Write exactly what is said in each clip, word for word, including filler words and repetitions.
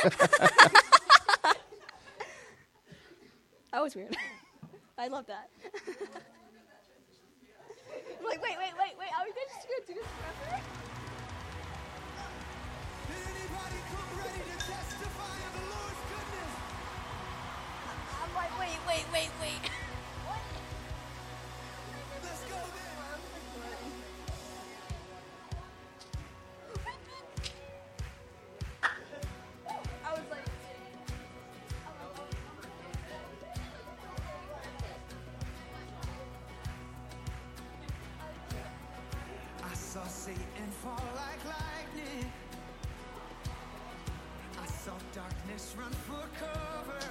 That was weird. I love that. I'm like, wait, wait, wait, wait. Are we just going to do this forever? Did anybody come ready to testify of the Lord's goodness? I'm like, wait, wait, wait, wait. What? Let's go then. I was like, I saw Satan fall like lightning. I saw darkness run for cover.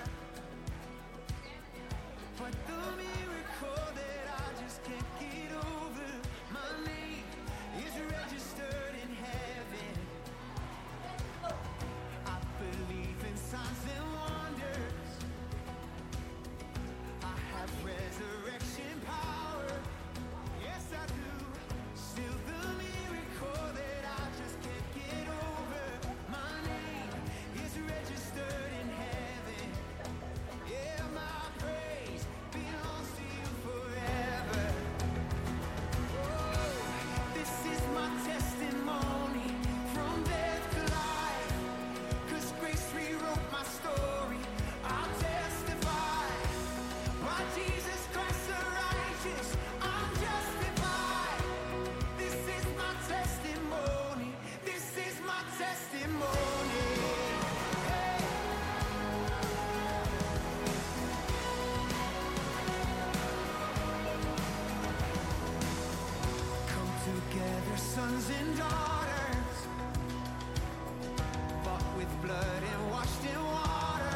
But the miracle that I just can't get over, my name is registered in heaven. I believe in signs and wonders. I have resurrection power. Yes, I do. Still the miracle that I just can't get over, my name is registered in heaven. Yeah, my praise belongs to you forever. Oh, this is my testimony from death to life. 'Cause grace rewrote my story. I'll testify. By Jesus Christ the righteous, I'm justified. This is my testimony. This is my testimony. Hey. Come together, sons and daughters, bought with blood and washed in water.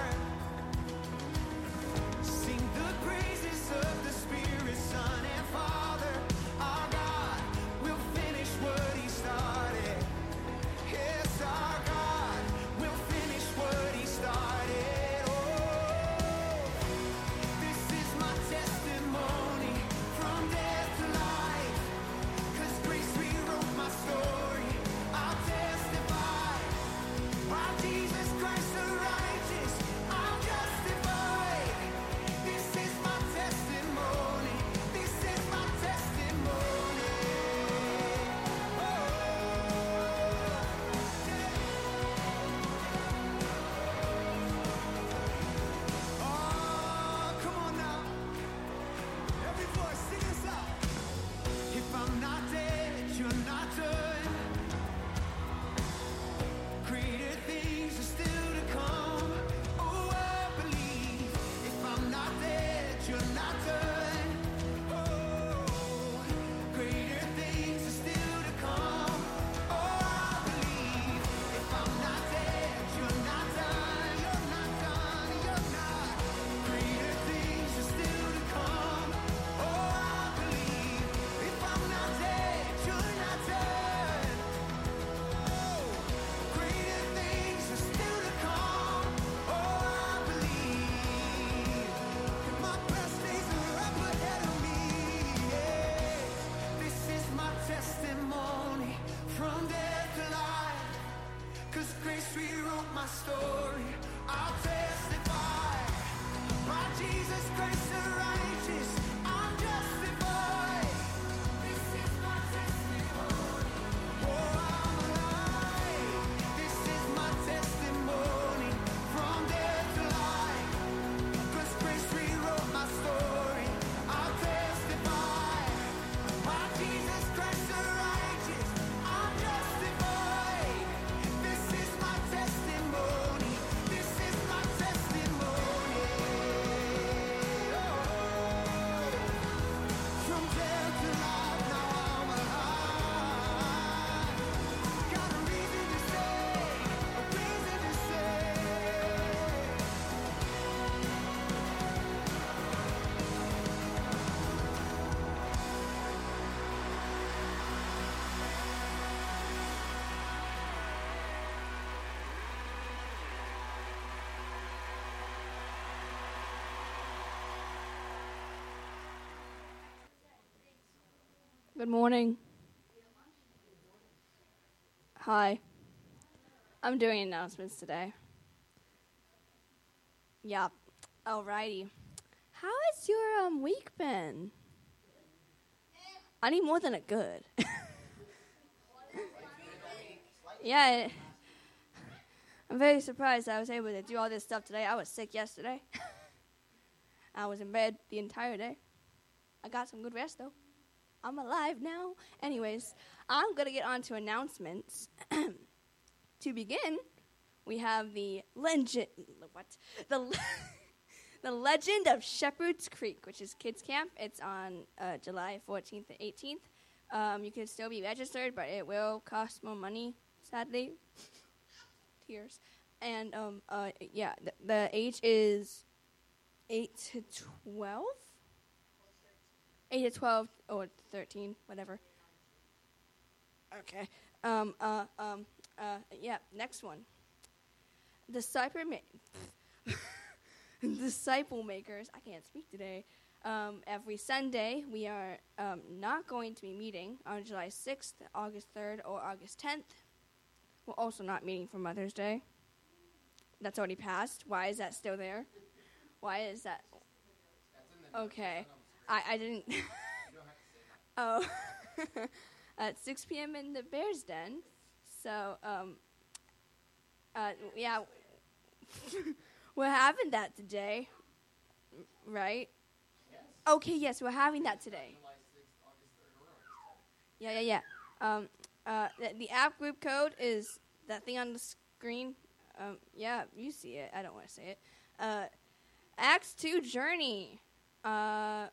Sing the praises of the Spirit, Son and Father. Our God will finish what He started. Yes, our God will finish what He started. Oh, this is my testimony from death to life. 'Cause grace rewrote my story. I'll testify. By Jesus Christ the righteous, I'm justified. This is my testimony. This is my testimony. Oh, oh, come on now. Every voice, sing this out. If I'm not dead, you're not done. Greater things are still to come. Oh, I believe. If I'm not dead, you're not done. Oh, greater things are still to come. Oh, I believe. If I'm not dead, you're not done. You're not done. You're not. Greater things are still to come. Oh, I believe. If I'm not dead, you're not done. Greater things are still to come. Oh, I believe. My best days are up ahead of me. Yes. This is my testimony from death to life. 'Cause grace rewrote my story. I'll testify. By Jesus Christ the righteous, I'm justified. This is my testimony. Oh, I'm alive. This is my testimony from death to life. 'Cause grace rewrote my story. I'll testify. By Jesus Christ the righteous, I'm justified. This is my testimony. This is my testimony. Oh, from death to life, now I'm alive. Got a reason to say, a reason to say. Good morning. Hi. I'm doing announcements today. Yeah. Alrighty. How has your um week been? I need more than a good. yeah. It, I'm very surprised I was able to do all this stuff today. I was sick yesterday. I was in bed the entire day. I got some good rest, though. I'm alive now. Anyways, I'm going to get on to announcements. To begin, we have the legend, what? The, le- the Legend of Shepherd's Creek, which is kids camp. It's on uh, July fourteenth and eighteenth. Um, you can still be registered, but it will cost more money, sadly. Tears. And, um, uh, yeah, the, the age is eight to twelve? eight to twelve or thirteen, whatever. Okay. Um, uh, um, uh, yeah, next one. Disciple, ma- Disciple Makers. I can't speak today. Um, every Sunday, we are um, not going to be meeting on July sixth, August third, or August tenth. We're also not meeting for Mother's Day. That's already passed. Why is that still there? Why is that? Okay. I, I didn't. Oh. At six p.m. in the Bears Den. So, um, uh, yeah. We're having that today. Right? Okay, yes, we're having that today. Yeah, yeah, yeah. Um, uh, the, the app group code is that thing on the screen. Um, yeah, you see it. I don't want to say it. Uh, Acts two Journey. Uh,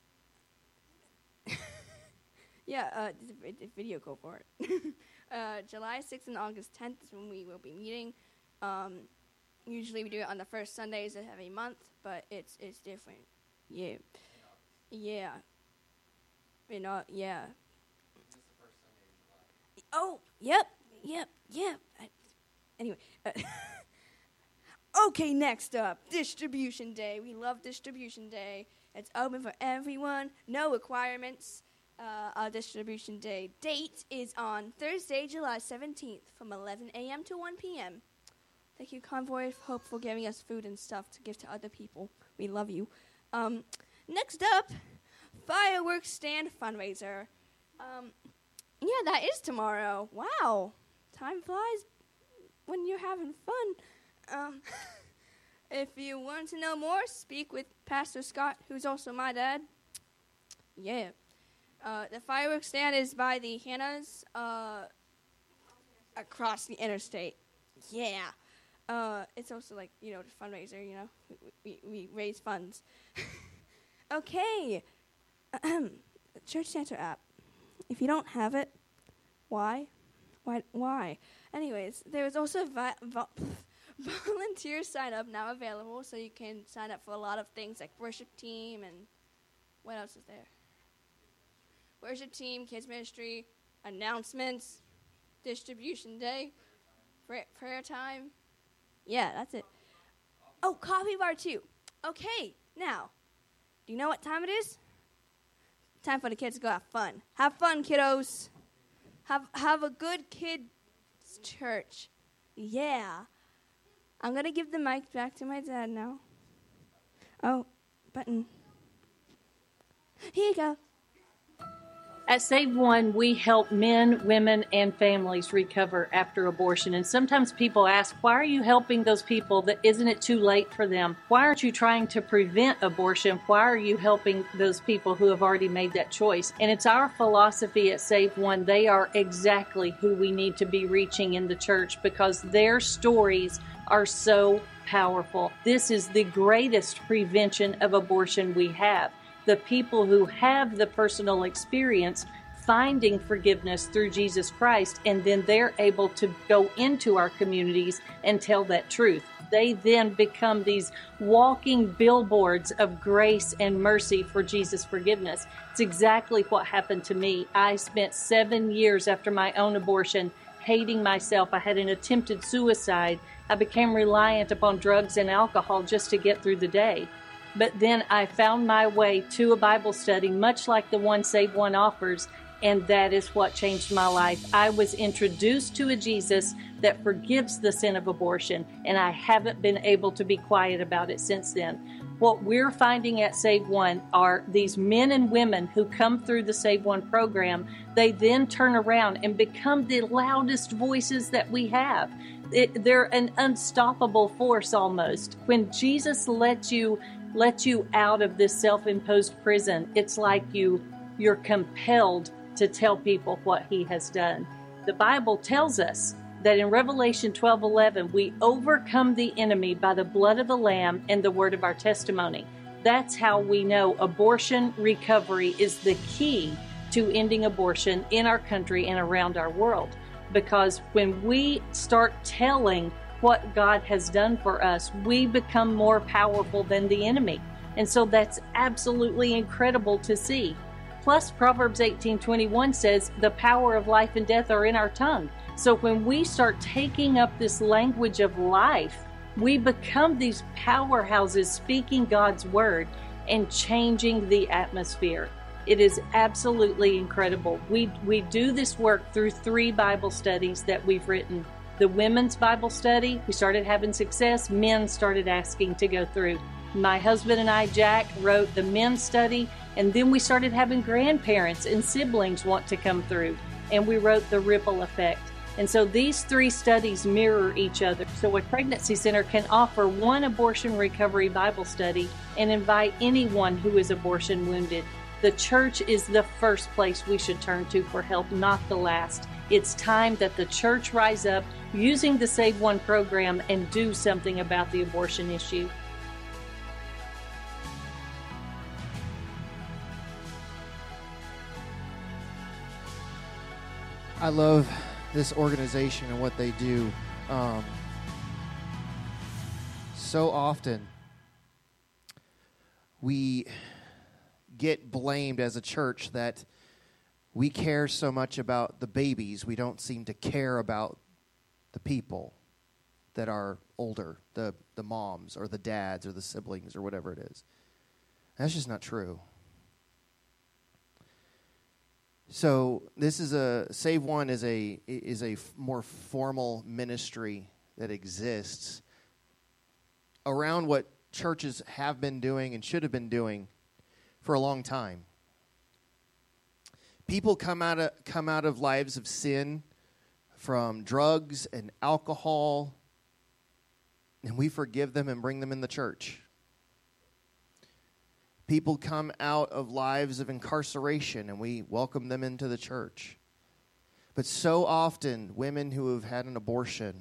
yeah, uh, there's a video code for it. uh, July sixth and August tenth is when we will be meeting. Um, usually we do it on the first Sundays of every month, but it's it's different. Yeah. Yeah. You know, yeah. Oh, yep, yep, yep. I, anyway. Uh, okay, next up, Distribution Day. We love Distribution Day. It's open for everyone, no requirements. Uh, our Distribution Day date is on Thursday, July seventeenth from eleven a.m. to one p.m. Thank you, Convoy of Hope, for giving us food and stuff to give to other people. We love you. Um, next up, Fireworks Stand Fundraiser. Um, yeah, that is tomorrow. Wow. Time flies when you're having fun. Um, if you want to know more, speak with Pastor Scott, who's also my dad. Yeah. Uh, the fireworks stand is by the Hannahs uh, across the interstate. Yeah. Uh, it's also like, you know, the fundraiser, you know. We, we, we raise funds. Okay. Church Center app. If you don't have it, why? Why? Why? Anyways, there is also a vi- vo- volunteer sign up now available, so you can sign up for a lot of things like worship team and what else is there? Worship team, kids ministry, announcements, distribution day, prayer, prayer time. Yeah, that's it. Oh, coffee bar too. Okay, now, do you know what time it is? Time for the kids to go have fun. Have fun, kiddos. Have have a good kids' church. Yeah. I'm going to give the mic back to my dad now. Oh, button. Here you go. At Save One, we help men, women, and families recover after abortion. And sometimes people ask, why are you helping those people? That isn't it too late for them? Why aren't you trying to prevent abortion? Why are you helping those people who have already made that choice? And it's our philosophy at Save One. They are exactly who we need to be reaching in the church because their stories are so powerful. This is the greatest prevention of abortion we have. The people who have the personal experience finding forgiveness through Jesus Christ, and then they're able to go into our communities and tell that truth. They then become these walking billboards of grace and mercy for Jesus' forgiveness. It's exactly what happened to me. I spent seven years after my own abortion hating myself. I had an attempted suicide. I became reliant upon drugs and alcohol just to get through the day. But then I found my way to a Bible study, much like the one Save One offers, and that is what changed my life. I was introduced to a Jesus that forgives the sin of abortion, and I haven't been able to be quiet about it since then. What we're finding at Save One are these men and women who come through the Save One program. They then turn around and become the loudest voices that we have. It, they're an unstoppable force almost. When Jesus lets you lets you out of this self-imposed prison, it's like you you're compelled to tell people what he has done. The Bible tells us that in Revelation twelve eleven, we overcome the enemy by the blood of the Lamb and the word of our testimony. That's how we know abortion recovery is the key to ending abortion in our country and around our world. Because when we start telling what God has done for us, we become more powerful than the enemy. And so that's absolutely incredible to see. Plus, Proverbs eighteen twenty-one says the power of life and death are in our tongue. So when we start taking up this language of life, we become these powerhouses speaking God's word and changing the atmosphere. It is absolutely incredible. We we do this work through three Bible studies that we've written. The women's Bible study, we started having success. Men started asking to go through. My husband and I, Jack, wrote the men's study, and then we started having grandparents and siblings want to come through, and we wrote the Ripple Effect. And so these three studies mirror each other. So a pregnancy center can offer one abortion recovery Bible study and invite anyone who is abortion wounded. The church is the first place we should turn to for help, not the last. It's time that the church rise up using the Save One program and do something about the abortion issue. I love this organization and what they do. Um, so often we get blamed as a church that we care so much about the babies, we don't seem to care about the people that are older, the, the moms or the dads or the siblings or whatever it is. That's just not true. So this is a Save One is a is a f- more formal ministry that exists around what churches have been doing and should have been doing for a long time. People come out of come out of lives of sin, from drugs and alcohol, and we forgive them and bring them in the church. People come out of lives of incarceration, and we welcome them into the church. But so often, women who have had an abortion,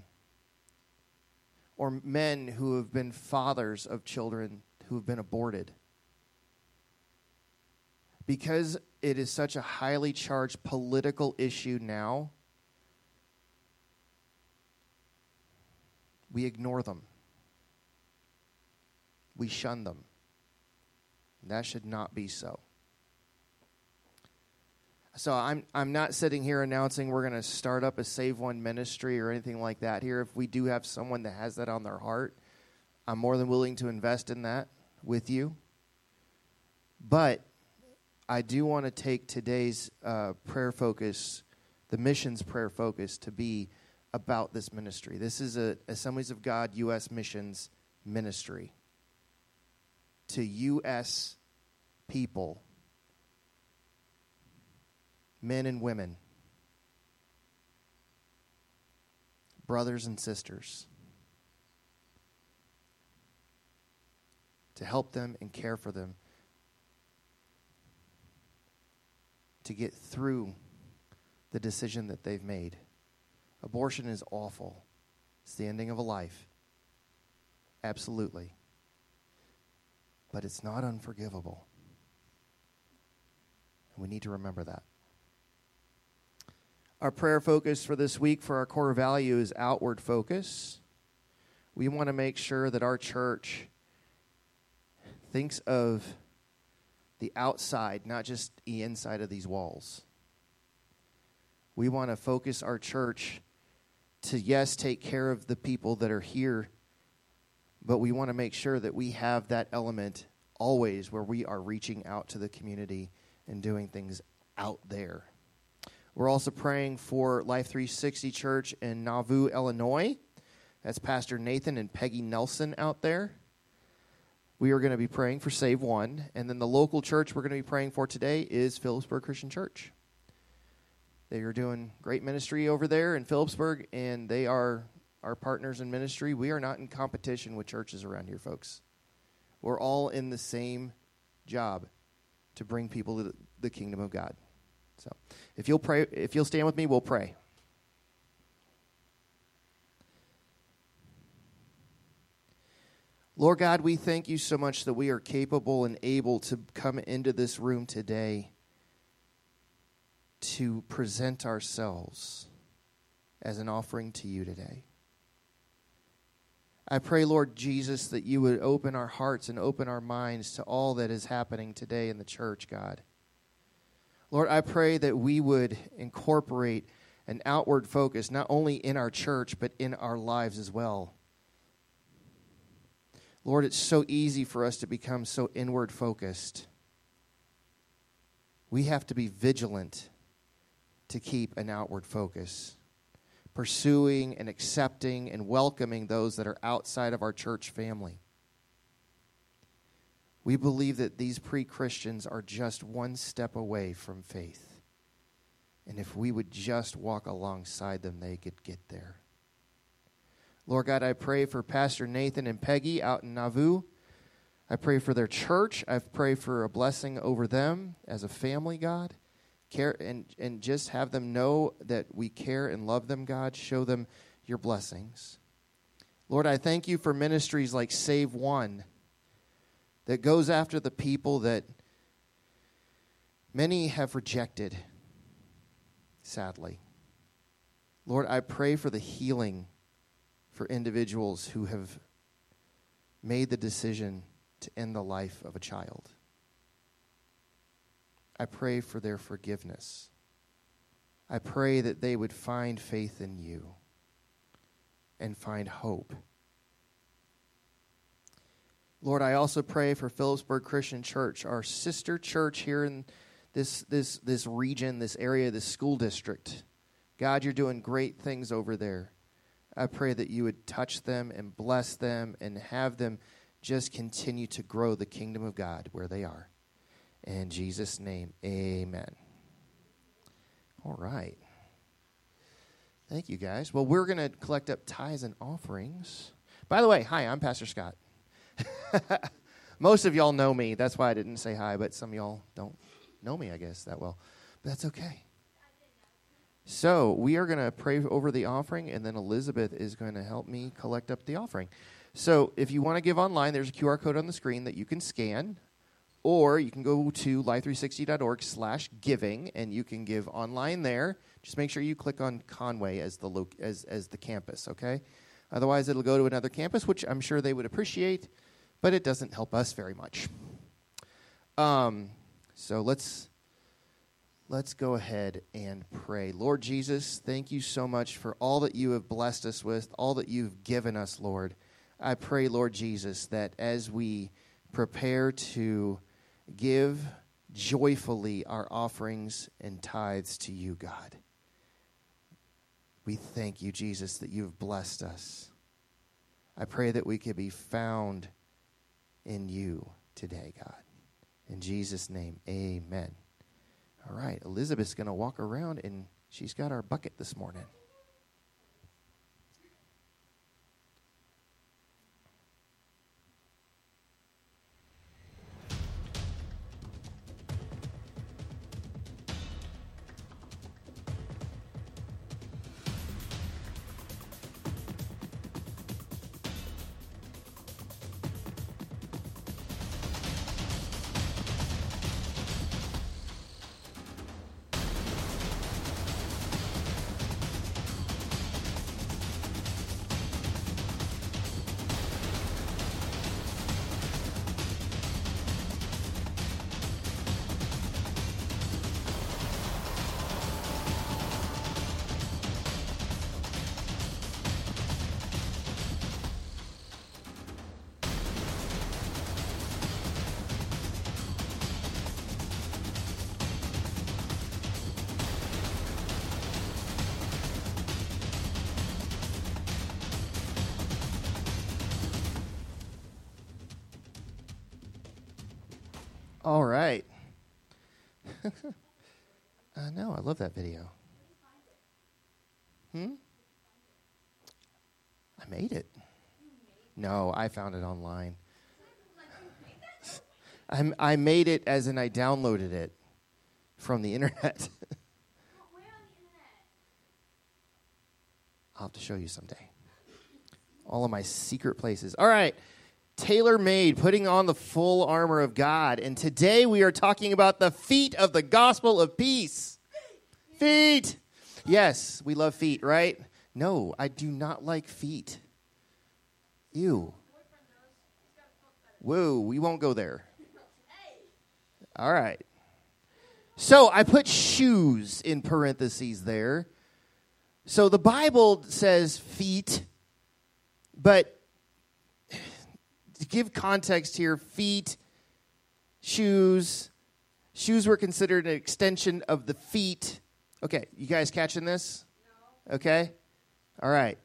or men who have been fathers of children who have been aborted, because it is such a highly charged political issue now, we ignore them. We shun them. That should not be so. So I'm I'm not sitting here announcing we're going to start up a Save One ministry or anything like that here. If we do have someone that has that on their heart, I'm more than willing to invest in that with you. But I do want to take today's uh, prayer focus, the missions prayer focus, to be about this ministry. This is a Assemblies of God U S missions ministry to U S people, men and women, brothers and sisters, to help them and care for them, to get through the decision that they've made. Abortion is awful. It's the ending of a life. Absolutely. But it's not unforgivable. And we need to remember that. Our prayer focus for this week for our core value is outward focus. We want to make sure that our church thinks of the outside, not just the inside of these walls. We want to focus our church to, yes, take care of the people that are here, but we want to make sure that we have that element always where we are reaching out to the community and doing things out there. We're also praying for Life three sixty Church in Nauvoo, Illinois. That's Pastor Nathan and Peggy Nelson out there. We are going to be praying for Save One. And then the local church we're going to be praying for today is Phillipsburg Christian Church. They are doing great ministry over there in Phillipsburg, and they are our partners in ministry. We are not in competition with churches around here, folks. We're all in the same job to bring people to the kingdom of God. So, if you'll pray, if you'll stand with me, we'll pray. Lord God, we thank you so much that we are capable and able to come into this room today to present ourselves as an offering to you today. I pray, Lord Jesus, that you would open our hearts and open our minds to all that is happening today in the church, God. Lord, I pray that we would incorporate an outward focus, not only in our church, but in our lives as well. Lord, it's so easy for us to become so inward focused. We have to be vigilant to keep an outward focus, pursuing and accepting and welcoming those that are outside of our church family. We believe that these pre-Christians are just one step away from faith. And if we would just walk alongside them, they could get there. Lord God, I pray for Pastor Nathan and Peggy out in Nauvoo. I pray for their church. I pray for a blessing over them as a family, God. Care and, and just have them know that we care and love them, God. Show them your blessings. Lord, I thank you for ministries like Save One that goes after the people that many have rejected, sadly. Lord, I pray for the healing for individuals who have made the decision to end the life of a child. I pray for their forgiveness. I pray that they would find faith in you and find hope. Lord, I also pray for Phillipsburg Christian Church, our sister church here in this, this, this region, this area, this school district. God, you're doing great things over there. I pray that you would touch them and bless them and have them just continue to grow the kingdom of God where they are. In Jesus' name, amen. All right. Thank you, guys. Well, we're going to collect up tithes and offerings. By the way, hi, I'm Pastor Scott. Most of y'all know me. That's why I didn't say hi, but some of y'all don't know me, I guess, that well. But that's okay. So we are going to pray over the offering, and then Elizabeth is going to help me collect up the offering. So if you want to give online, there's a Q R code on the screen that you can scan, or you can go to life three sixty dot org slash giving, and you can give online there. Just make sure you click on Conway as the lo- as as the campus, okay? Otherwise, it'll go to another campus, which I'm sure they would appreciate, but it doesn't help us very much. Um, so let's let's go ahead and pray. Lord Jesus, thank you so much for all that you have blessed us with, all that you've given us, Lord. I pray, Lord Jesus, that as we prepare to give joyfully our offerings and tithes to you, God, we thank you, Jesus, that you've blessed us. I pray that we could be found in you today, God. In Jesus' name, amen. All right, Elizabeth's going to walk around, and she's got our bucket this morning. All right. uh, no, I love that video. Hmm? I made it. No, I found it online. I I made it as in I downloaded it from the internet. I'll have to show you someday. All of my secret places. All right. Tailor-made, putting on the full armor of God. And today we are talking about the feet of the gospel of peace. Feet. Yes, we love feet, right? No, I do not like feet. Ew. Whoa, we won't go there. All right. So I put shoes in parentheses there. So the Bible says feet, but to give context here, feet, shoes, shoes were considered an extension of the feet. Okay, you guys catching this? No. Okay? All right.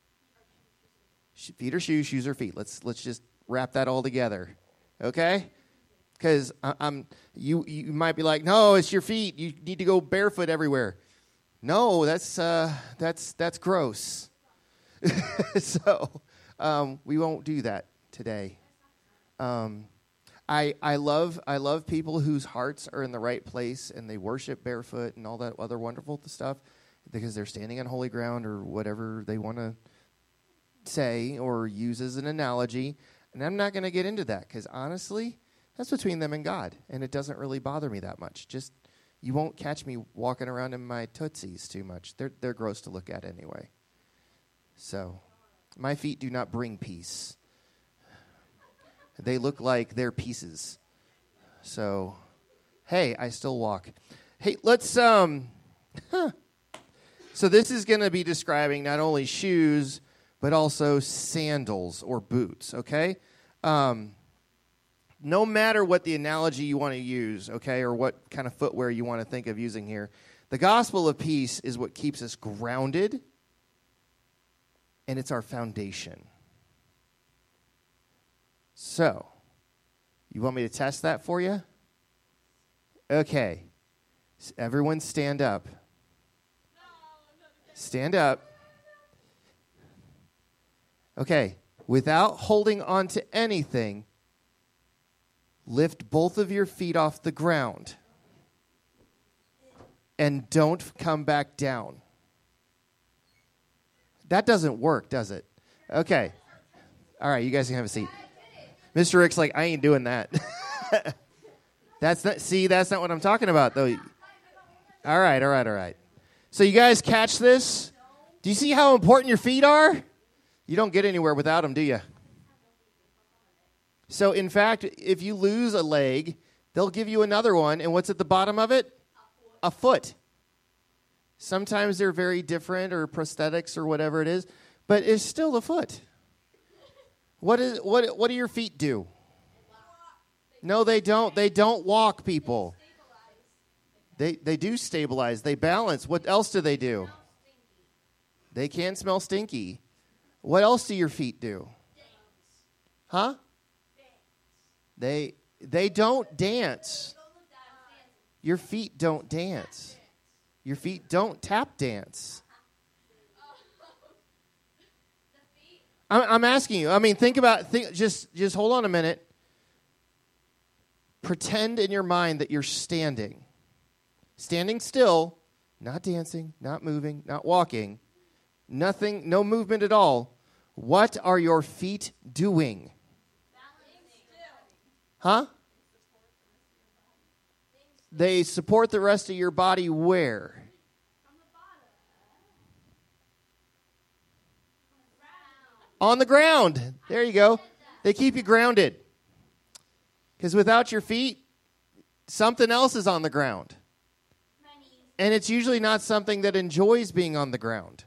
Feet or shoes, shoes or feet. Let's let's just wrap that all together. Okay? Because I'm you you might be like, no, it's your feet. You need to go barefoot everywhere. No, that's uh, that's that's gross. so um, we won't do that today. Um, I I love I love people whose hearts are in the right place and they worship barefoot and all that other wonderful stuff because they're standing on holy ground or whatever they want to say or use as an analogy. And I'm not going to get into that because honestly, that's between them and God, and it doesn't really bother me that much. Just you won't catch me walking around in my tootsies too much. They're they're gross to look at anyway. So my feet do not bring peace. They look like they're pieces. So, hey, I still walk. Hey, let's, um, huh. So this is going to be describing not only shoes, but also sandals or boots, okay? Um, no matter what the analogy you want to use, okay, or what kind of footwear you want to think of using here, the gospel of peace is what keeps us grounded, and it's our foundation. So, you want me to test that for you? Okay. So everyone stand up. Stand up. Okay. Without holding on to anything, lift both of your feet off the ground. And don't come back down. That doesn't work, does it? Okay. All right, you guys can have a seat. Mister Rick's like, I ain't doing that. That's not, see, that's not what I'm talking about, though. All right, all right, all right. So you guys catch this? Do you see how important your feet are? You don't get anywhere without them, do you? So, in fact, if you lose a leg, they'll give you another one, and what's at the bottom of it? A foot. Sometimes they're very different, or prosthetics, or whatever it is, but it's still a foot. What is what? What do your feet do? No, they don't. They don't walk, people. They they do stabilize. They balance. What else do they do? They can smell stinky. What else do your feet do? Huh? They they don't dance. Your feet don't dance. Your feet don't tap dance. I'm, I'm asking you. I mean, think about. Think. Just just hold on a minute. Pretend in your mind that you're standing. Standing still, not dancing, not moving, not walking, nothing, no movement at all. What are your feet doing? Huh? They support the rest of your body where? On the ground. There you go. They keep you grounded. Because without your feet, something else is on the ground. And it's usually not something that enjoys being on the ground.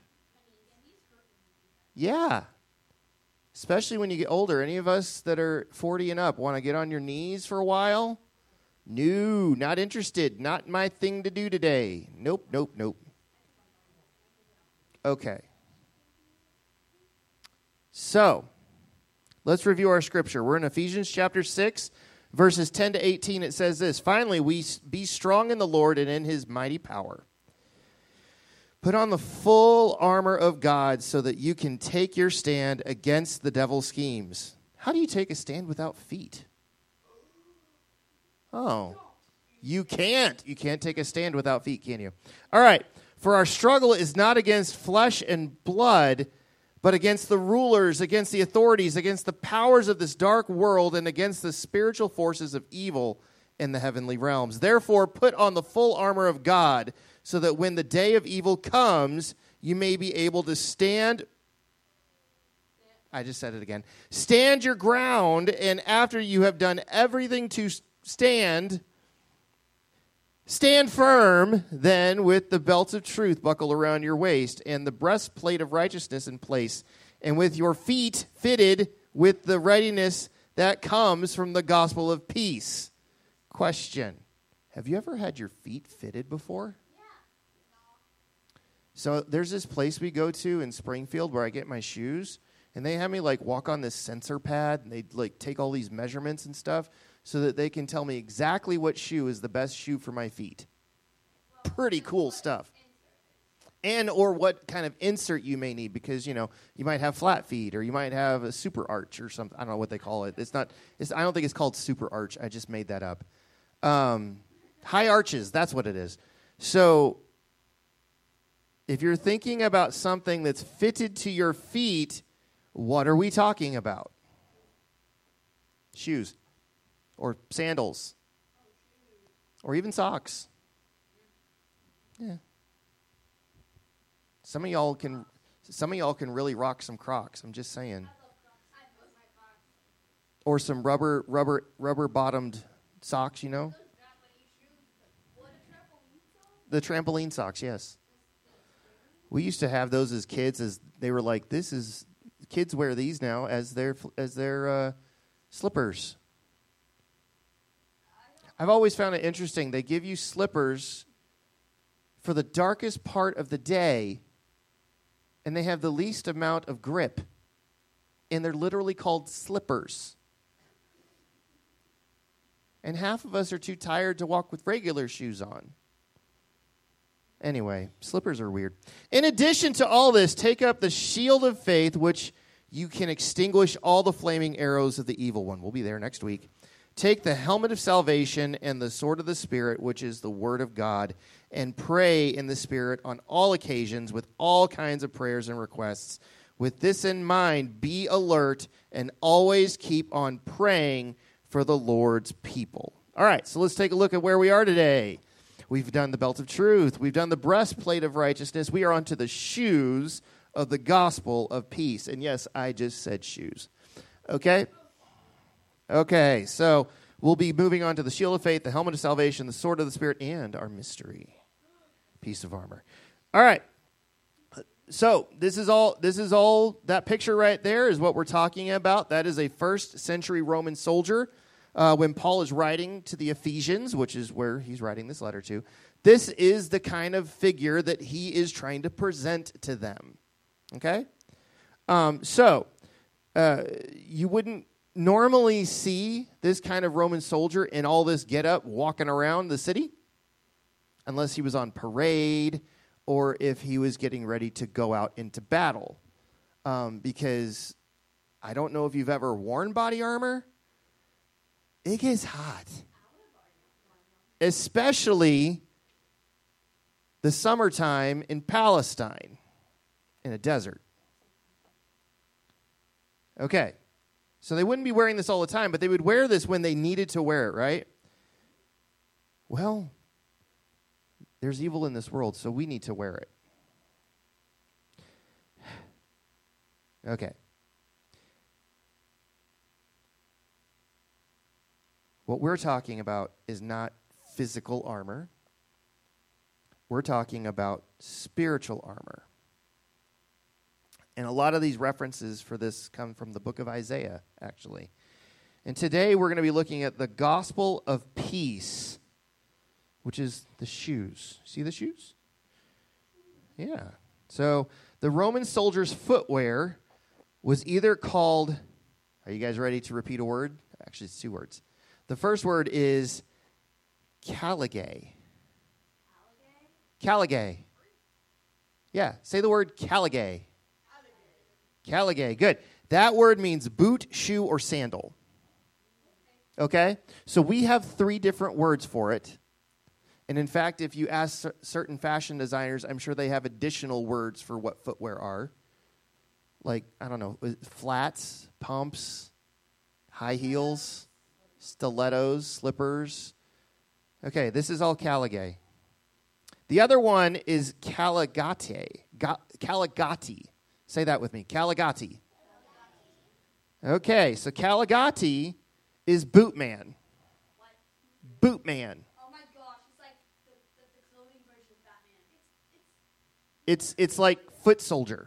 Yeah. Especially when you get older. Any of us that are forty and up want to get on your knees for a while? No, not interested. Not my thing to do today. Nope, nope, nope. Okay. So, let's review our scripture. We're in Ephesians chapter six, Verses ten to eighteen, it says this, finally, we be strong in the Lord and in his mighty power. Put on the full armor of God so that you can take your stand against the devil's schemes. How do you take a stand without feet? Oh, you can't. You can't take a stand without feet, can you? All right. For our struggle is not against flesh and blood, but against the rulers, against the authorities, against the powers of this dark world, and against the spiritual forces of evil in the heavenly realms. Therefore, put on the full armor of God, so that when the day of evil comes, you may be able to stand. I just said it again. Stand your ground, and after you have done everything to stand, stand firm, then, with the belt of truth buckled around your waist, and the breastplate of righteousness in place, and with your feet fitted with the readiness that comes from the gospel of peace. Question: have you ever had your feet fitted before? So there's this place we go to in Springfield where I get my shoes, and they have me like walk on this sensor pad, and they like take all these measurements and stuff so that they can tell me exactly what shoe is the best shoe for my feet. Pretty cool stuff. And or what kind of insert you may need, because you know you might have flat feet or you might have a super arch or something. I don't know what they call it. It's not. It's, I don't think it's called super arch. I just made that up. Um, high arches. That's what it is. So if you're thinking about something that's fitted to your feet, what are we talking about? Shoes or sandals or even socks. Yeah. Some of y'all can some of y'all can really rock some Crocs, I'm just saying. Or some rubber rubber rubber bottomed socks, you know? The trampoline socks, yes. We used to have those as kids, as they were like, this is, kids wear these now as their as their uh, slippers. I've always found it interesting. They give you slippers for the darkest part of the day, and they have the least amount of grip, and they're literally called slippers. And half of us are too tired to walk with regular shoes on. Anyway, slippers are weird. In addition to all this, take up the shield of faith, which you can extinguish all the flaming arrows of the evil one. We'll be there next week. Take the helmet of salvation and the sword of the Spirit, which is the word of God, and pray in the Spirit on all occasions with all kinds of prayers and requests. With this in mind, be alert and always keep on praying for the Lord's people. All right, so let's take a look at where we are today. We've done the belt of truth. We've done the breastplate of righteousness. We are onto the shoes of the gospel of peace. And yes, I just said shoes. Okay? Okay, so we'll be moving on to the shield of faith, the helmet of salvation, the sword of the Spirit, and our mystery piece of armor. All right. So this is all, this is all, that picture right there is what we're talking about. That is a first century Roman soldier. Uh, when Paul is writing to the Ephesians, which is where he's writing this letter to, this is the kind of figure that he is trying to present to them. Okay? Um, so, uh, you wouldn't normally see this kind of Roman soldier in all this getup walking around the city unless he was on parade or if he was getting ready to go out into battle. Um, because I don't know if you've ever worn body armor. It gets hot, especially the summertime in Palestine, in a desert. Okay, so they wouldn't be wearing this all the time, but they would wear this when they needed to wear it, right? Well, there's evil in this world, so we need to wear it. Okay. What we're talking about is not physical armor. We're talking about spiritual armor. And a lot of these references for this come from the book of Isaiah, actually. And today we're going to be looking at the gospel of peace, which is the shoes. See the shoes? Yeah. So the Roman soldier's footwear was either called, are you guys ready to repeat a word? Actually, it's two words. The first word is caligay. Caligay. Yeah, say the word caligay. Caligay, good. That word means boot, shoe, or sandal. Okay? So we have three different words for it. And in fact, if you ask cer- certain fashion designers, I'm sure they have additional words for what footwear are. Like, I don't know, flats, pumps, high heels, stilettos, slippers. Okay, this is all caligay. The other one is caligate. Ga- caligati. Say that with me. Caligati. Okay, so caligati is bootman. Bootman. Oh my gosh, it's like the, the, the clothing version of Batman. It's, it's It's it's like foot soldier.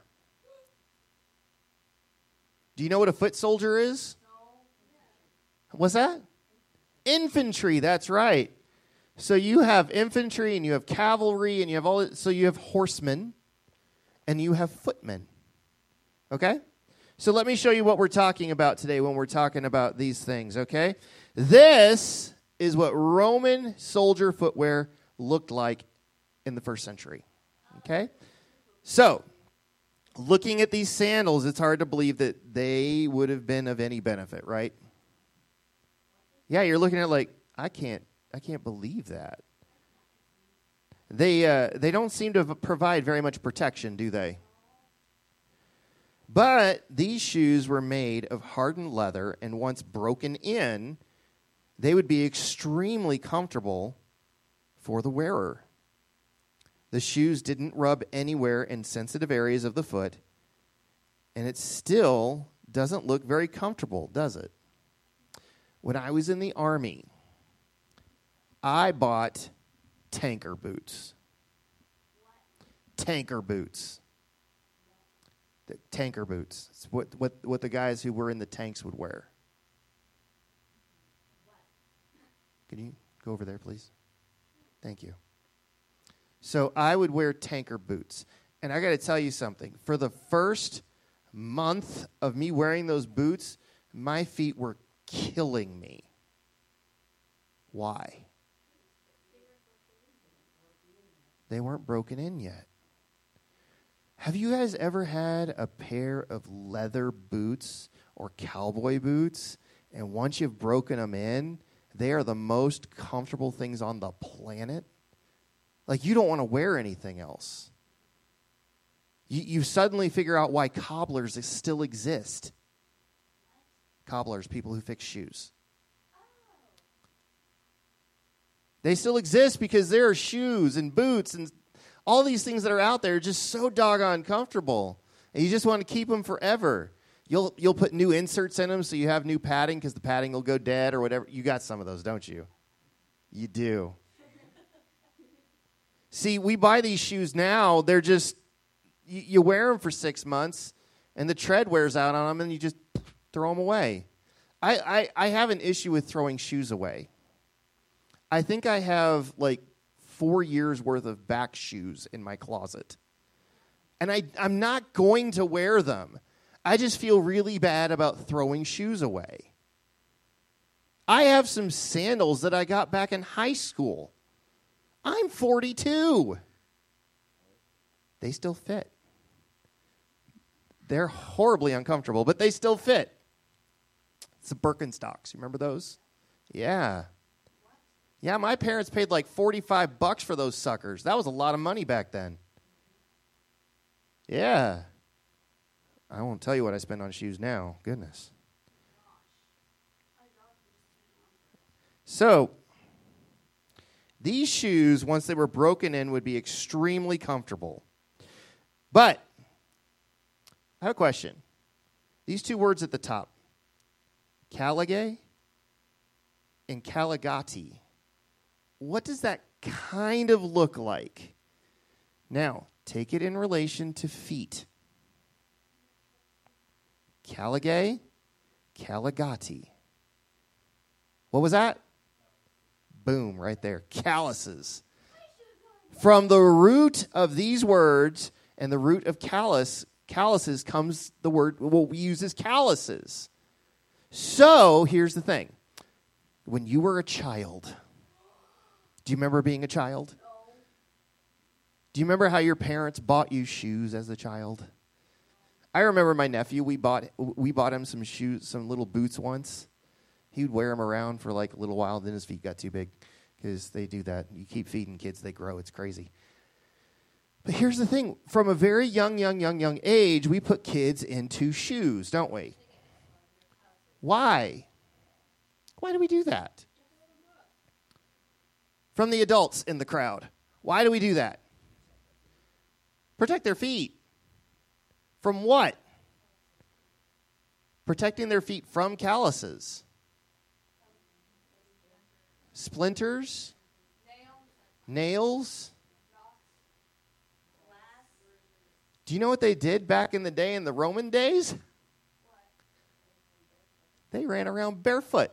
Do you know what a foot soldier is? What's that? Infantry, that's right. So you have infantry and you have cavalry and you have all so you have horsemen and you have footmen. Okay? So let me show you what we're talking about today when we're talking about these things, okay? This is what Roman soldier footwear looked like in the first century. Okay? So, looking at these sandals, it's hard to believe that they would have been of any benefit, right? Yeah, you're looking at it like, I can't I can't believe that. They uh, they don't seem to provide very much protection, do they? But these shoes were made of hardened leather, and once broken in, they would be extremely comfortable for the wearer. The shoes didn't rub anywhere in sensitive areas of the foot, and it still doesn't look very comfortable, does it? When I was in the Army, I bought tanker boots. Tanker boots. The tanker boots. It's what, what, what the guys who were in the tanks would wear. Can you go over there, please? Thank you. So I would wear tanker boots. And I got to tell you something. For the first month of me wearing those boots, my feet were killing me. Why? They weren't broken in yet. Have you guys ever had a pair of leather boots or cowboy boots, and once you've broken them in, they are the most comfortable things on the planet? Like, you don't want to wear anything else. You, you suddenly figure out why cobblers still exist. Cobblers, people who fix shoes. They still exist because there are shoes and boots and all these things that are out there just so doggone comfortable. And you just want to keep them forever. You'll you'll put new inserts in them so you have new padding because the padding will go dead or whatever. You got some of those, don't you? You do. See, we buy these shoes now. They're just, you, you wear them for six months and the tread wears out on them and you just throw them away. I, I, I have an issue with throwing shoes away. I think I have like four years worth of back shoes in my closet. And I, I'm not going to wear them. I just feel really bad about throwing shoes away. I have some sandals that I got back in high school. I'm forty-two. They still fit. They're horribly uncomfortable, but they still fit. It's the Birkenstocks. You remember those? Yeah. Yeah, my parents paid like forty-five bucks for those suckers. That was a lot of money back then. Yeah. I won't tell you what I spend on shoes now. Goodness. So, these shoes, once they were broken in, would be extremely comfortable. But, I have a question. These two words at the top, caligay and caligati, what does that kind of look like? Now, take it in relation to feet. Caligay, caligati. What was that? Boom, right there. Calluses. From the root of these words and the root of callus, calluses comes the word, what we use as calluses. So, here's the thing. when you were a child, do you remember being a child? Do you remember how your parents bought you shoes as a child? I remember my nephew, we bought we bought him some shoes, some little boots once. He would wear them around for like a little while, then his feet got too big because they do that. You keep feeding kids, they grow. It's crazy. But here's the thing. From a very young, young, young, young age, we put kids into shoes, don't we? Why? Why do we do that? From the adults in the crowd. Why do we do that? Protect their feet. From what? Protecting their feet from calluses. Splinters. Nails. Do you know what they did back in the day in the Roman days? They ran around barefoot.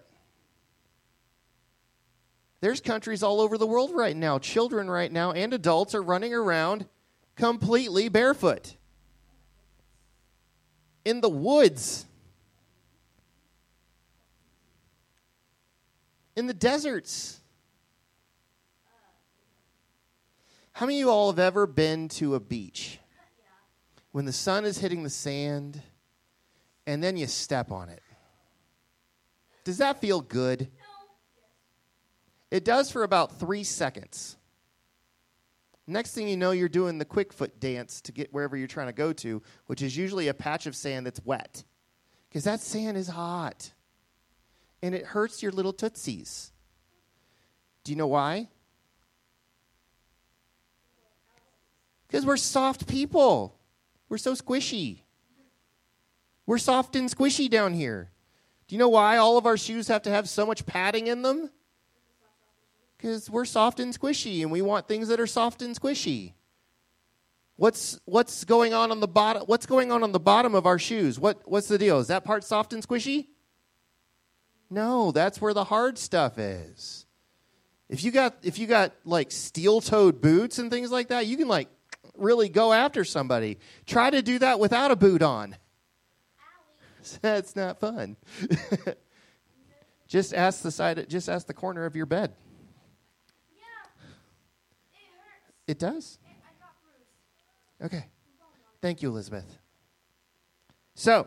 There's countries all over the world right now, children right now and adults are running around completely barefoot. In the woods. In the deserts. How many of you all have ever been to a beach? When the sun is hitting the sand, and then you step on it. Does that feel good? It does for about three seconds. Next thing you know, you're doing the quick foot dance to get wherever you're trying to go to, which is usually a patch of sand that's wet. Because that sand is hot. And it hurts your little tootsies. Do you know why? Because we're soft people. We're so squishy. We're soft and squishy down here. Do you know why all of our shoes have to have so much padding in them? Because we're soft and squishy, and we want things that are soft and squishy. What's what's going on on the bottom? What's going on on the bottom of our shoes? What what's the deal? Is that part soft and squishy? No, that's where the hard stuff is. If you got if you got like steel-toed boots and things like that, you can like really go after somebody. Try to do that without a boot on. That's not fun. Just ask the side. Just ask the corner of your bed. Yeah, it hurts. It does? It, I got bruised. Okay. Thank you, Elizabeth. So,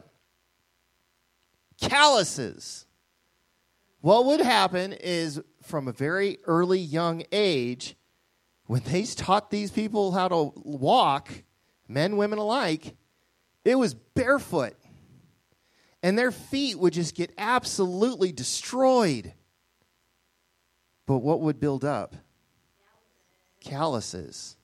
calluses. What would happen is from a very early young age, when they taught these people how to walk, men, women alike, it was barefoot. And their feet would just get absolutely destroyed. But what would build up? Calluses.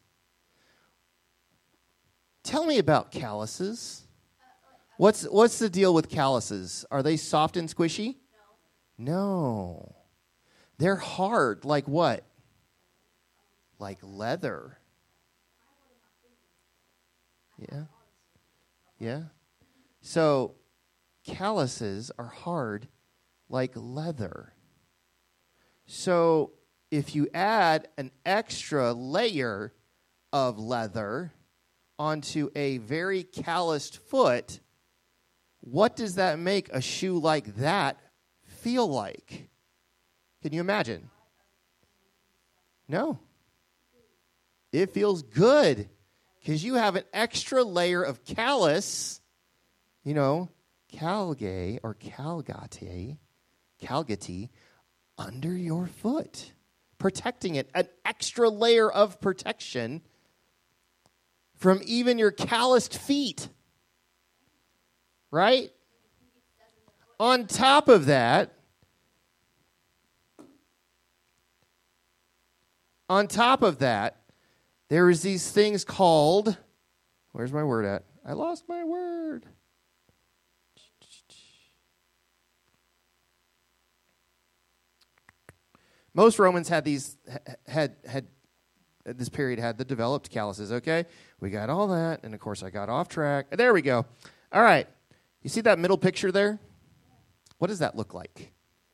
Tell me about calluses. What's what's the deal with calluses? Are they soft and squishy? No. No. They're hard. Like what? Like leather. Yeah. Yeah. So calluses are hard like leather. So if you add an extra layer of leather onto a very calloused foot, what does that make a shoe like that feel like? Can you imagine? No. It feels good because you have an extra layer of callus, you know, calgae or calgate, calgate under your foot, protecting it, an extra layer of protection from even your calloused feet, right? On top of that, on top of that, there is these things called, where's my word at? I lost my word. Most Romans had these, had, had, at this period had the developed calluses, okay? We got all that, and of course I got off track. There we go. All right. You see that middle picture there? What does that look like?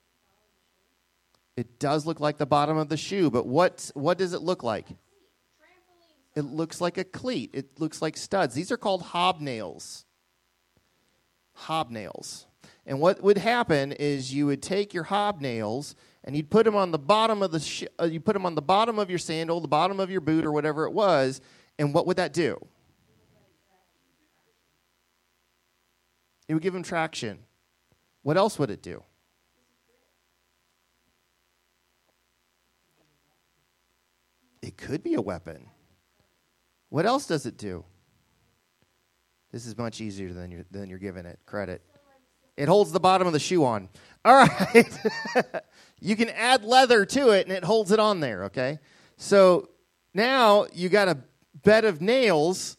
It does look like the bottom of the shoe, but what what does it look like? It looks like a cleat. It looks like studs. These are called hobnails. Hobnails. And what would happen is you would take your hobnails and you'd put them on the bottom of the sh- uh, you put them on the bottom of your sandal, the bottom of your boot, or whatever it was, and what would that do? It would give them traction. What else would it do? It could be a weapon. What else does it do? This is much easier than you're, than you're giving it credit. It holds the bottom of the shoe on. All right. You can add leather to it, and it holds it on there, okay? So now you got a bed of nails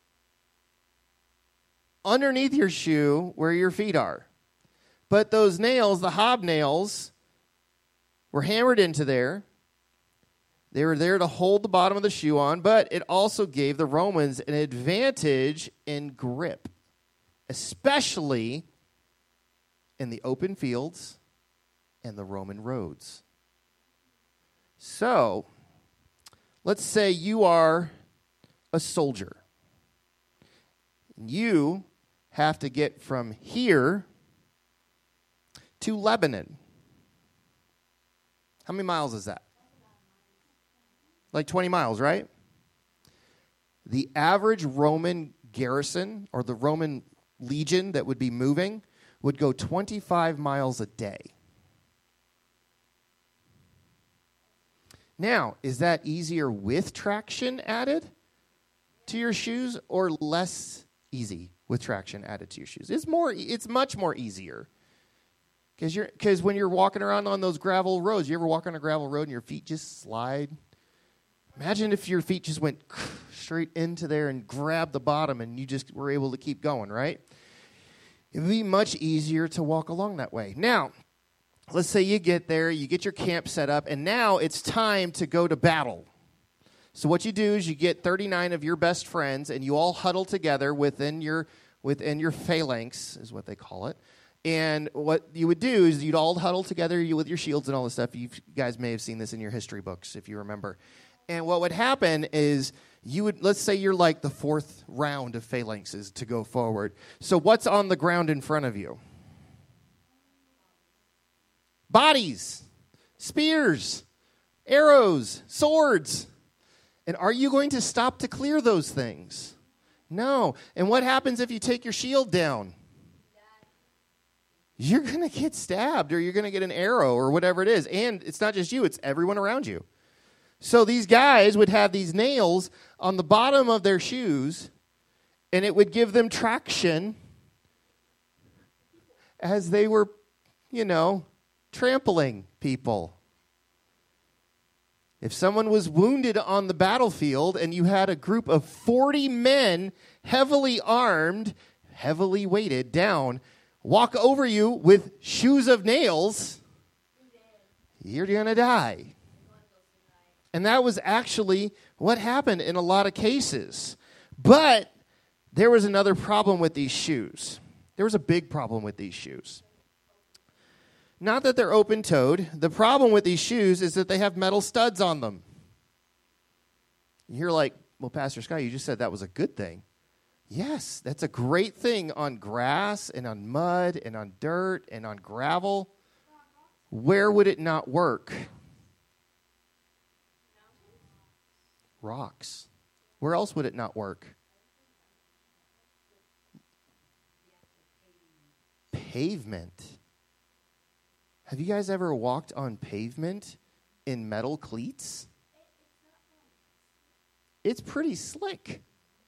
underneath your shoe where your feet are. But those nails, the hobnails, were hammered into there. They were there to hold the bottom of the shoe on, but it also gave the Romans an advantage in grip, especially in the open fields and the Roman roads. So, let's say you are a soldier. You have to get from here to Lebanon. How many miles is that? Like twenty miles, right? The average Roman garrison or the Roman legion that would be moving would go twenty-five miles a day. Now, is that easier with traction added to your shoes or less easy with traction added to your shoes? It's more. It's much more easier. Because you're because when you're walking around on those gravel roads, you ever walk on a gravel road and your feet just slide? Imagine if your feet just went straight into there and grabbed the bottom and you just were able to keep going, right? It would be much easier to walk along that way. Now, let's say you get there, you get your camp set up, and now it's time to go to battle. So what you do is you get thirty-nine of your best friends, and you all huddle together within your within your phalanx, is what they call it. And what you would do is you'd all huddle together you with your shields and all this stuff. You guys may have seen this in your history books, if you remember. And what would happen is you would, let's say you're like the fourth round of phalanxes to go forward. So what's on the ground in front of you? Bodies, spears, arrows, swords. And are you going to stop to clear those things? No. And what happens if you take your shield down? You're going to get stabbed or you're going to get an arrow or whatever it is. And it's not just you, it's everyone around you. So these guys would have these nails on the bottom of their shoes, and it would give them traction as they were, you know, trampling people. If someone was wounded on the battlefield and you had a group of forty men, heavily armed, heavily weighted down, walk over you with shoes of nails, you're going to die. And that was actually what happened in a lot of cases. But there was another problem with these shoes. There was a big problem with these shoes. Not that they're open-toed. The problem with these shoes is that they have metal studs on them. You're like, well, Pastor Scott, you just said that was a good thing. Yes, that's a great thing on grass and on mud and on dirt and on gravel. Where would it not work? Rocks. Where else would it not work? Pavement. Have you guys ever walked on pavement in metal cleats? It's pretty slick.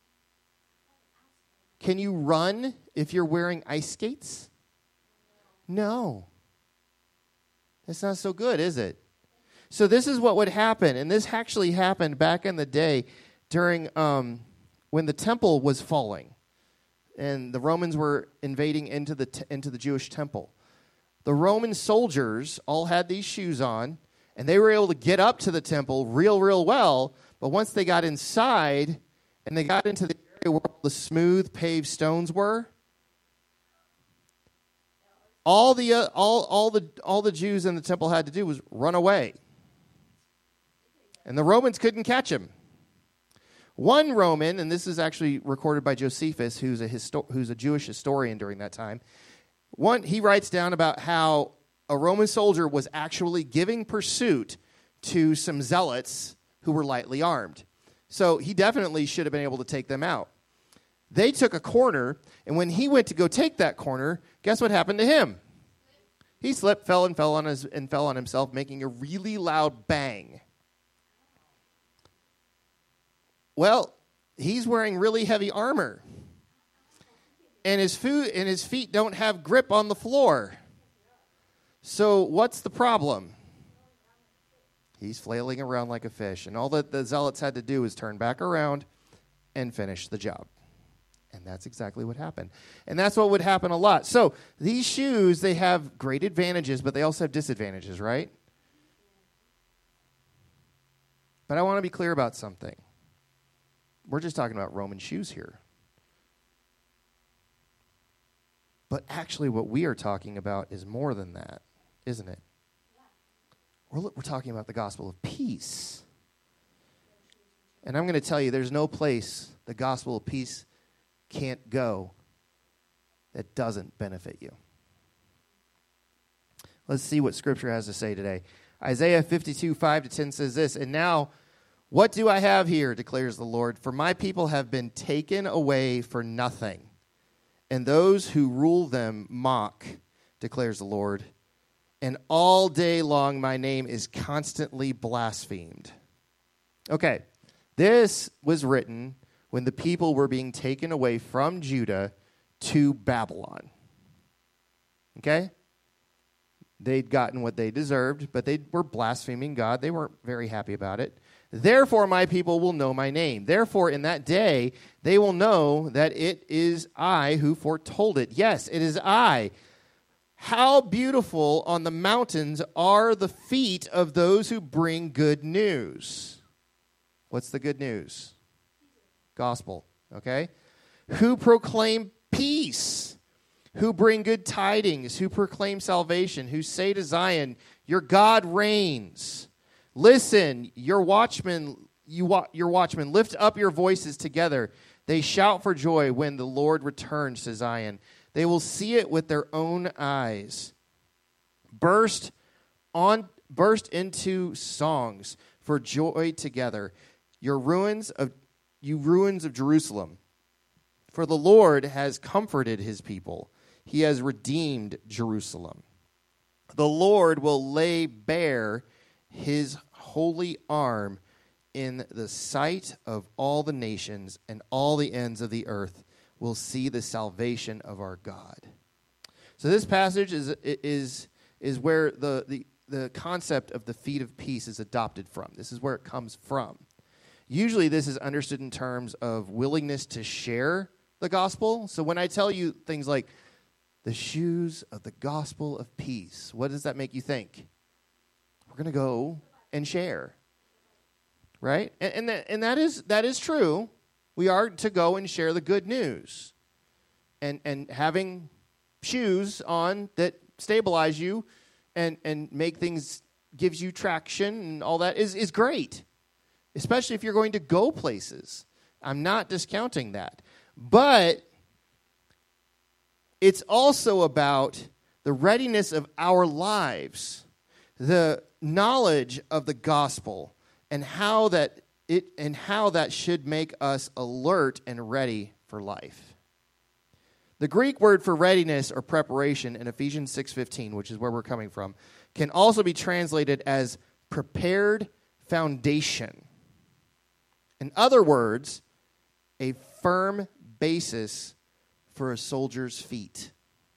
Can you run if you're wearing ice skates? No. That's not so good, is it? So this is what would happen, and this actually happened back in the day during um, when the temple was falling, and the Romans were invading into the t- into the Jewish temple. The Roman soldiers all had these shoes on, and they were able to get up to the temple real, real well. But once they got inside, and they got into the area where the smooth paved stones were, all the uh, all all the all the Jews in the temple had to do was run away. And the Romans couldn't catch him. One Roman, and this is actually recorded by Josephus, who's a histo- who's a Jewish historian during that time. One, he writes down about how a Roman soldier was actually giving pursuit to some zealots who were lightly armed. So he definitely should have been able to take them out. They took a corner, and when he went to go take that corner, guess what happened to him? He slipped, fell, and fell on his and fell on himself, making a really loud bang. Well, he's wearing really heavy armor, and his foot and his feet don't have grip on the floor. So what's the problem? He's flailing around like a fish, and all that the zealots had to do is turn back around and finish the job. And that's exactly what happened. And that's what would happen a lot. So these shoes, they have great advantages, but they also have disadvantages, right? But I want to be clear about something. We're just talking about Roman shoes here. But actually what we are talking about is more than that, isn't it? We're, we're talking about the gospel of peace. And I'm going to tell you, there's no place the gospel of peace can't go that doesn't benefit you. Let's see what Scripture has to say today. Isaiah fifty-two, five to ten says this, "And now, what do I have here, declares the Lord? For my people have been taken away for nothing, and those who rule them mock, declares the Lord. And all day long my name is constantly blasphemed." Okay, this was written when the people were being taken away from Judah to Babylon. Okay? They'd gotten what they deserved, but they were blaspheming God. They weren't very happy about it. "Therefore my people will know my name. Therefore in that day they will know that it is I who foretold it. Yes, it is I. How beautiful on the mountains are the feet of those who bring good news." What's the good news? Gospel, okay? "Who proclaim peace, who bring good tidings, who proclaim salvation, who say to Zion, your God reigns. Listen, your watchmen, you wa- your watchmen, lift up your voices together. They shout for joy when the Lord returns to Zion. They will see it with their own eyes. Burst on, burst into songs for joy together. Your ruins of you ruins of Jerusalem. For the Lord has comforted his people. He has redeemed Jerusalem. The Lord will lay bare his holy arm in the sight of all the nations, and all the ends of the earth will see the salvation of our God. So this passage is is is where the, the, the concept of the feet of peace is adopted from. This is where it comes from. Usually this is understood in terms of willingness to share the gospel. So when I tell you things like the shoes of the gospel of peace, what does that make you think? We're going to go and share, right? And, and, that, and that is that is true. We are to go and share the good news. And, and having shoes on that stabilize you and, and make things, gives you traction and all that is, is great. Especially if you're going to go places. I'm not discounting that. But it's also about the readiness of our lives, the knowledge of the gospel, and how that it and how that should make us alert and ready for life. The Greek word for readiness or preparation in Ephesians six fifteen, which is where we're coming from, can also be translated as prepared foundation. In other words, a firm basis for a soldier's feet.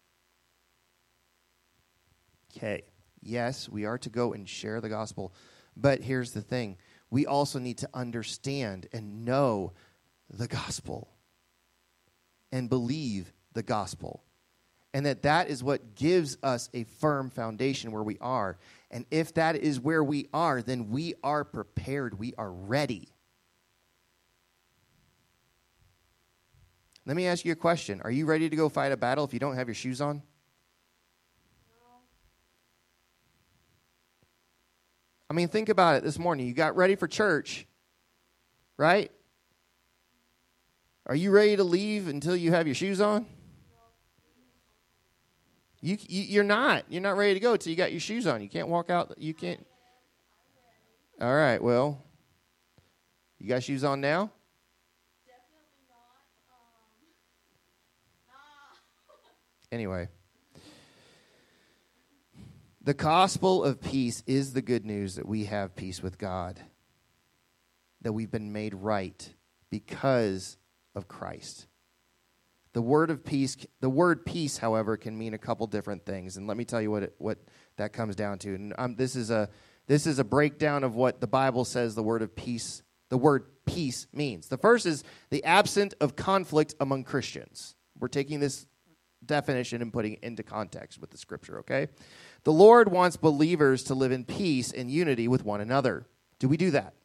Okay, yes, we are to go and share the gospel, but here's the thing. We also need to understand and know the gospel and believe the gospel, and that that is what gives us a firm foundation where we are. And if that is where we are, then we are prepared. We are ready. Let me ask you a question. Are you ready to go fight a battle if you don't have your shoes on? No. I mean, think about it this morning. You got ready for church, right? Are you ready to leave until you have your shoes on? You, you you're not. You're not ready to go till you got your shoes on. You can't walk out. You can't. All right. Well, you got shoes on now? Definitely not. Um, ah. Anyway, the gospel of peace is the good news that we have peace with God, that we've been made right because of Christ. The word of peace, the word peace, however, can mean a couple different things, and let me tell you what it, what that comes down to. And um, this is a this is a breakdown of what the Bible says the word of peace, the word peace means. The first is the absence of conflict among Christians. We're taking this definition and putting it into context with the scripture. Okay, the Lord wants believers to live in peace and unity with one another. Do we do that?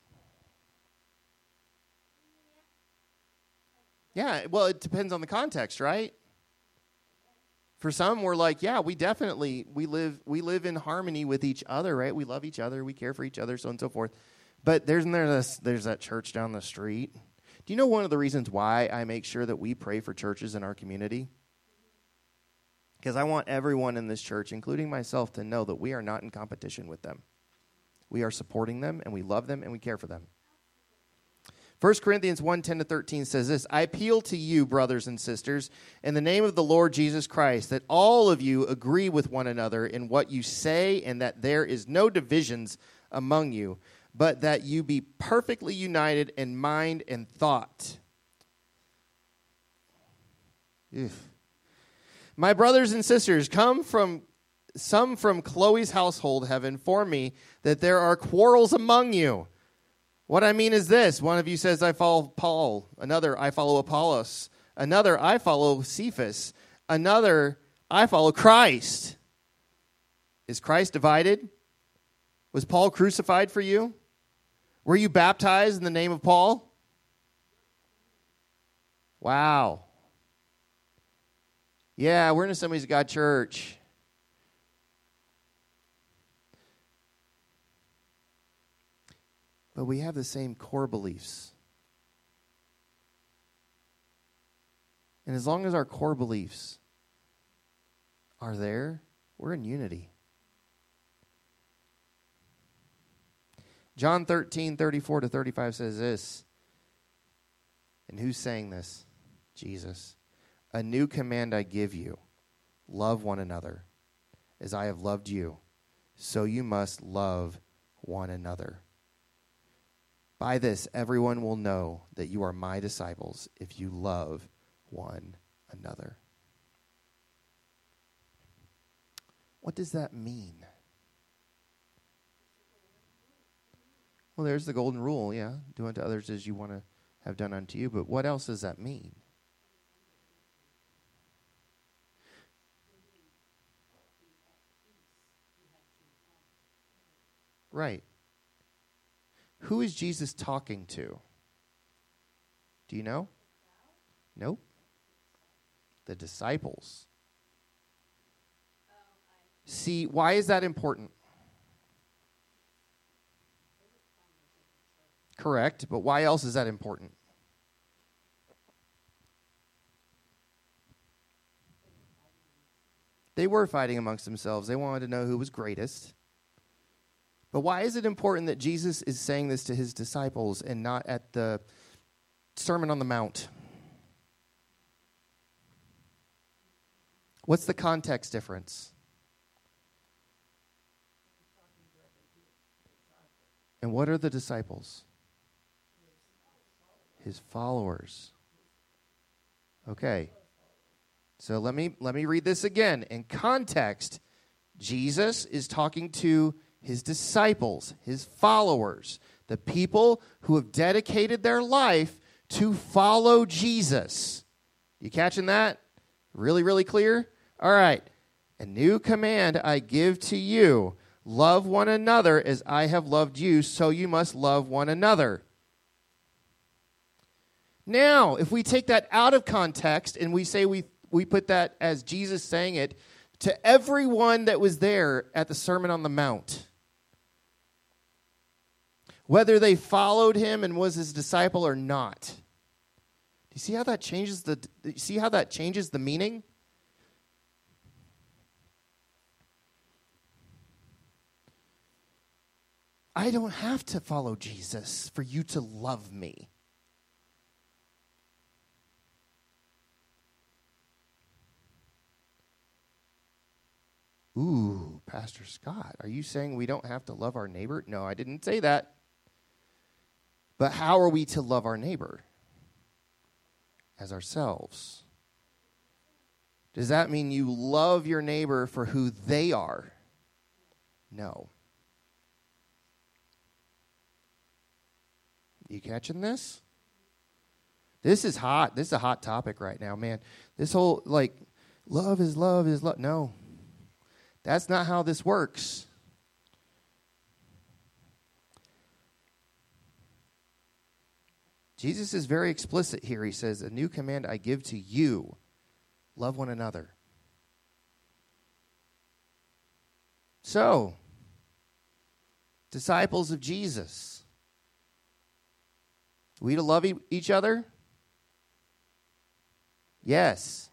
Yeah, well, it depends on the context, right? For some, we're like, yeah, we definitely, we live we live in harmony with each other, right? We love each other, we care for each other, so on and so forth. But there's, there's, there's that church down the street. Do you know one of the reasons why I make sure that we pray for churches in our community? Because I want everyone in this church, including myself, to know that we are not in competition with them. We are supporting them, and we love them, and we care for them. First Corinthians one, ten to thirteen says this, I appeal to you, brothers and sisters, in the name of the Lord Jesus Christ, that all of you agree with one another in what you say, and that there is no divisions among you, but that you be perfectly united in mind and thought. Ugh. My brothers and sisters, come from some from Chloe's household have informed me that there are quarrels among you. What I mean is this. One of you says, I follow Paul. Another, I follow Apollos. Another, I follow Cephas. Another, I follow Christ. Is Christ divided? Was Paul crucified for you? Were you baptized in the name of Paul? Wow. Yeah, we're in Assemblies of God Church. But we have the same core beliefs. And as long as our core beliefs are there, we're in unity. John thirteen, thirty-four to thirty-five says this. And who's saying this? Jesus. A new command I give you. Love one another. As I have loved you, so you must love one another. By this, everyone will know that you are my disciples if you love one another. What does that mean? Well, there's the golden rule, yeah. Do unto others as you want to have done unto you. But what else does that mean? Right. Who is Jesus talking to? Do you know? Nope. The disciples. See, why is that important? Correct, but why else is that important? They were fighting amongst themselves. They wanted to know who was greatest. But why is it important that Jesus is saying this to his disciples and not at the Sermon on the Mount? What's the context difference? And what are the disciples? His followers. Okay. So let me let me read this again. In context, Jesus is talking to his disciples, his followers, the people who have dedicated their life to follow Jesus. You catching that? Really, really clear? All right. A new command I give to you. Love one another as I have loved you, so you must love one another. Now, if we take that out of context and we say we, we put that as Jesus saying it to everyone that was there at the Sermon on the Mount, whether they followed him and was his disciple or not. Do you see how that changes the do you see how that changes the meaning? I don't have to follow Jesus for you to love me. Ooh, Pastor Scott, are you saying we don't have to love our neighbor? No, I didn't say that. But how are we to love our neighbor? As ourselves. Does that mean you love your neighbor for who they are? No. You catching this? This is hot. This is a hot topic right now, man. This whole, like, love is love is love. No. That's not how this works. Jesus is very explicit here. He says, a new command I give to you, love one another. So, disciples of Jesus, are we to love e- each other? Yes.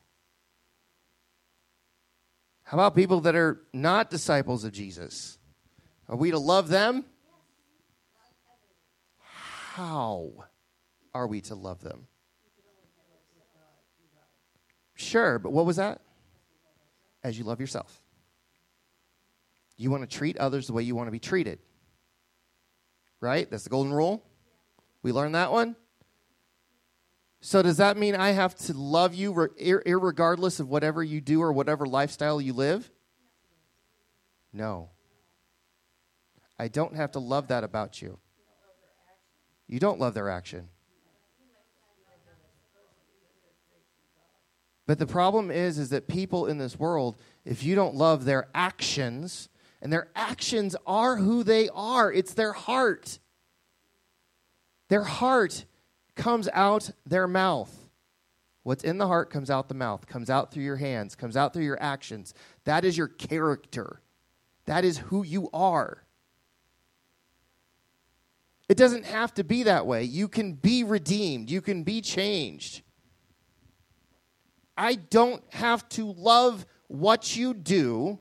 How about people that are not disciples of Jesus? Are we to love them? How are we to love them? Sure, but what was that? As you love yourself. You want to treat others the way you want to be treated. Right? That's the golden rule. We learned that one. So does that mean I have to love you ir- irregardless of whatever you do or whatever lifestyle you live? No. I don't have to love that about you. You don't love their action. But the problem is, is that people in this world, if you don't love their actions, and their actions are who they are, it's their heart. Their heart comes out their mouth. What's in the heart comes out the mouth, comes out through your hands, comes out through your actions. That is your character. That is who you are. It doesn't have to be that way. You can be redeemed. You can be changed. I don't have to love what you do.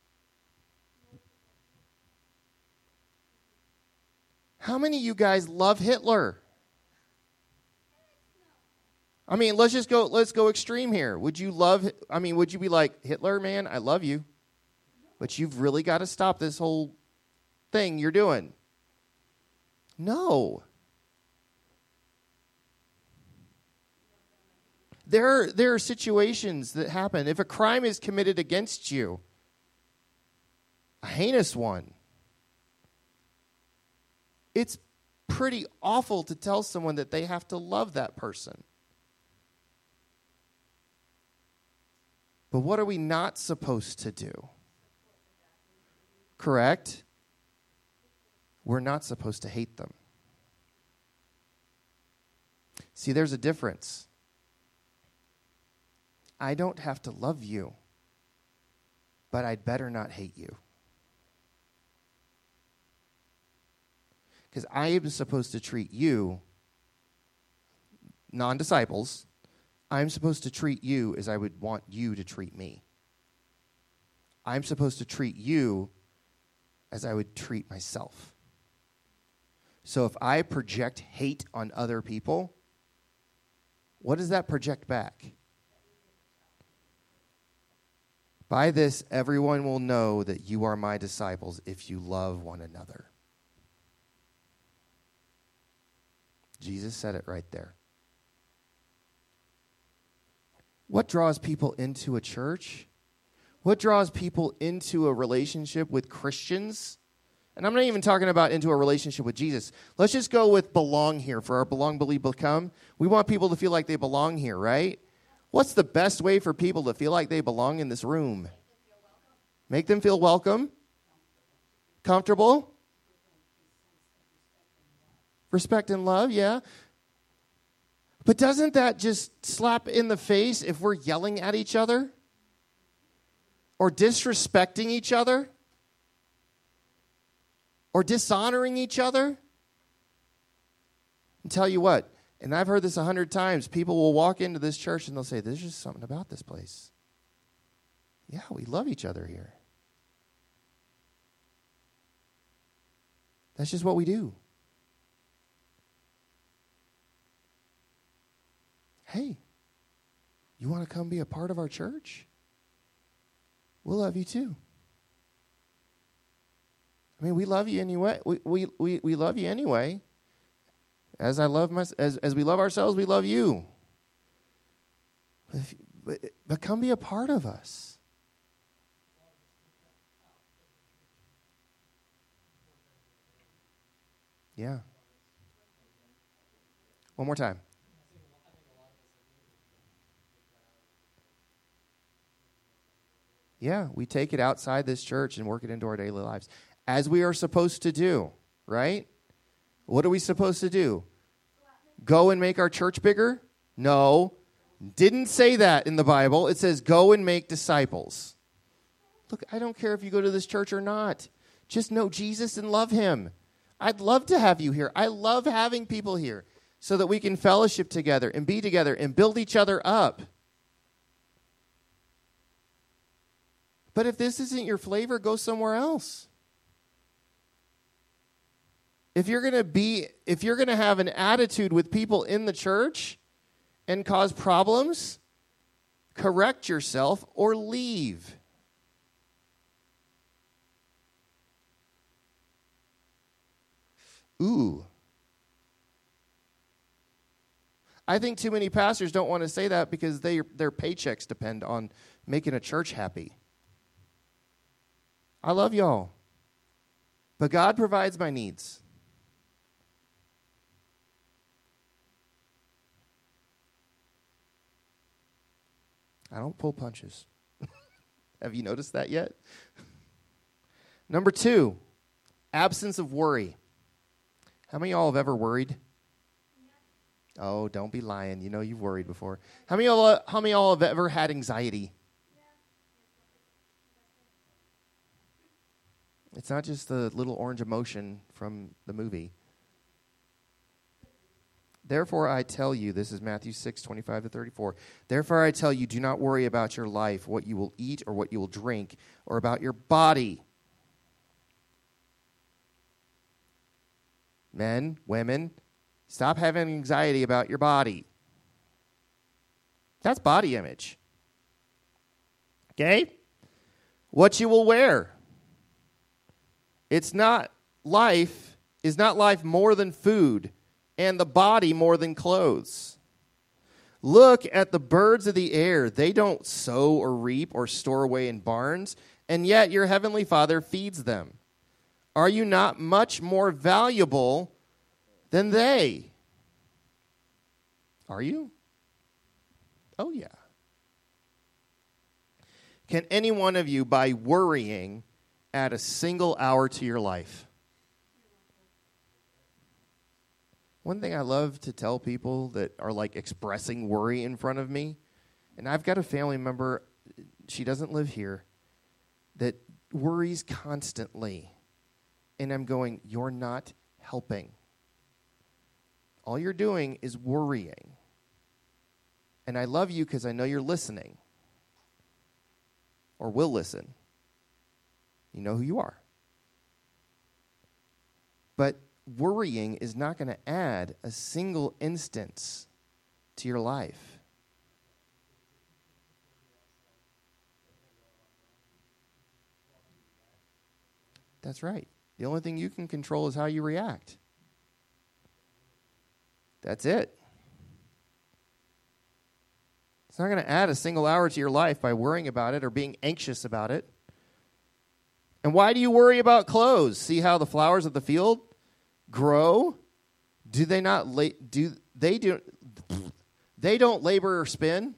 How many of you guys love Hitler? I mean, let's just go, let's go extreme here. Would you love, I mean, would you be like, Hitler, man, I love you, but you've really got to stop this whole thing you're doing? No. There are, there are situations that happen. If a crime is committed against you, a heinous one, it's pretty awful to tell someone that they have to love that person. But what are we not supposed to do? Correct? We're not supposed to hate them. See, there's a difference. I don't have to love you, but I'd better not hate you. Because I am supposed to treat you, non-disciples, I'm supposed to treat you as I would want you to treat me. I'm supposed to treat you as I would treat myself. So if I project hate on other people, what does that project back? By this, everyone will know that you are my disciples if you love one another. Jesus said it right there. What draws people into a church? What draws people into a relationship with Christians? And I'm not even talking about into a relationship with Jesus. Let's just go with belong here for our belong, believe, become. We want people to feel like they belong here, right? What's the best way for people to feel like they belong in this room? Make them feel welcome, comfortable, respect and love, yeah. But doesn't that just slap in the face if we're yelling at each other? Or disrespecting each other? Or dishonoring each other? And tell you what, and I've heard this a hundred times, people will walk into this church and they'll say, there's just something about this place. Yeah, we love each other here. That's just what we do. Hey, you want to come be a part of our church? We'll love you too. I mean, we love you anyway. We we we, we love you anyway. As I love my, as as we love ourselves, we love you. But, if, but, but come be a part of us. Yeah. One more time. Yeah, we take it outside this church and work it into our daily lives, as we are supposed to do, right? What are we supposed to do? Go and make our church bigger? No. Didn't say that in the Bible. It says go and make disciples. Look, I don't care if you go to this church or not. Just know Jesus and love him. I'd love to have you here. I love having people here so that we can fellowship together and be together and build each other up. But if this isn't your flavor, go somewhere else. If you're going to be, if you're going to have an attitude with people in the church and cause problems, correct yourself or leave. Ooh. I think too many pastors don't want to say that because they, their paychecks depend on making a church happy. I love y'all, but God provides my needs. I don't pull punches. Have you noticed that yet? Number two, absence of worry. How many of y'all have ever worried? Oh, don't be lying. You know you've worried before. How many of y'all, how many of y'all have ever had anxiety? It's not just the little orange emotion from the movie. Therefore, I tell you, this is Matthew six, twenty-five to thirty-four. Therefore, I tell you, do not worry about your life, what you will eat or what you will drink, or about your body. Men, women, stop having anxiety about your body. That's body image. Okay? What you will wear. It's not life, is not life more than food, and the body more than clothes. Look at the birds of the air. They don't sow or reap or store away in barns, and yet your heavenly Father feeds them. Are you not much more valuable than they? Are you? Oh, yeah. Can any one of you, by worrying, add a single hour to your life? One thing I love to tell people that are like expressing worry in front of me, and I've got a family member, she doesn't live here, that worries constantly. And I'm going, you're not helping. All you're doing is worrying. And I love you because I know you're listening. Or will listen. You know who you are. But worrying is not going to add a single instance to your life. That's right. The only thing you can control is how you react. That's it. It's not going to add a single hour to your life by worrying about it or being anxious about it. And why do you worry about clothes? See how the flowers of the field grow? Do they not la- do they do they don't labor or spin?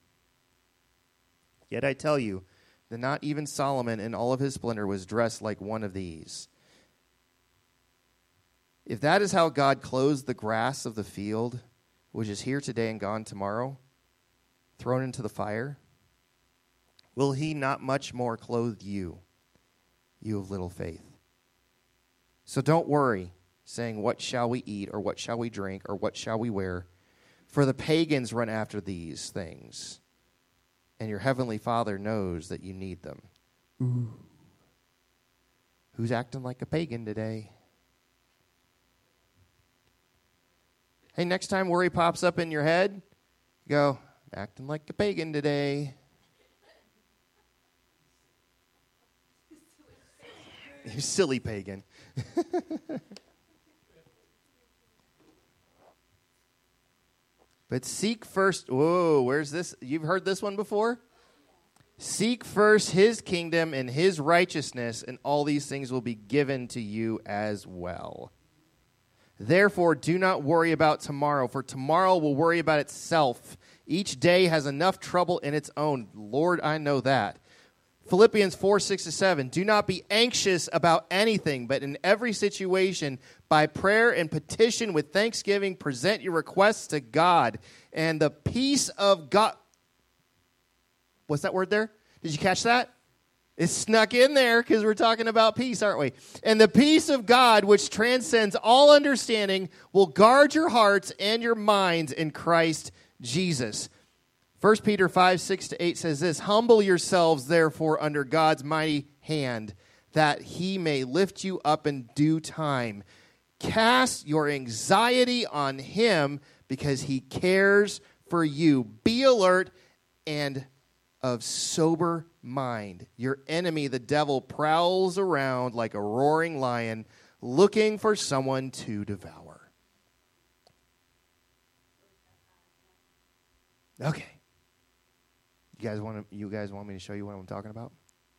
Yet I tell you that not even Solomon in all of his splendor was dressed like one of these. If that is how God clothes the grass of the field, which is here today and gone tomorrow, thrown into the fire, will he not much more clothe you, you of little faith? So don't worry, saying, what shall we eat, or what shall we drink, or what shall we wear? For the pagans run after these things, and your heavenly Father knows that you need them. Ooh. Who's acting like a pagan today? Hey, next time worry pops up in your head, go, acting like a pagan today. You silly pagan. But seek first. Whoa, where's this? You've heard this one before? Seek first his kingdom and his righteousness, and all these things will be given to you as well. Therefore, do not worry about tomorrow, for tomorrow will worry about itself. Each day has enough trouble in its own. Lord, I know that. Philippians four, six to seven. Do not be anxious about anything, but in every situation, by prayer and petition with thanksgiving, present your requests to God. And the peace of God. What's that word there? Did you catch that? It's snuck in there because we're talking about peace, aren't we? And the peace of God, which transcends all understanding, will guard your hearts and your minds in Christ Jesus. First Peter five, six to eight says this, humble yourselves, therefore, under God's mighty hand, that he may lift you up in due time. Cast your anxiety on him because he cares for you. Be alert and of sober mind. Your enemy, the devil, prowls around like a roaring lion, looking for someone to devour. Okay. You guys want to, you guys want me to show you what I'm talking about?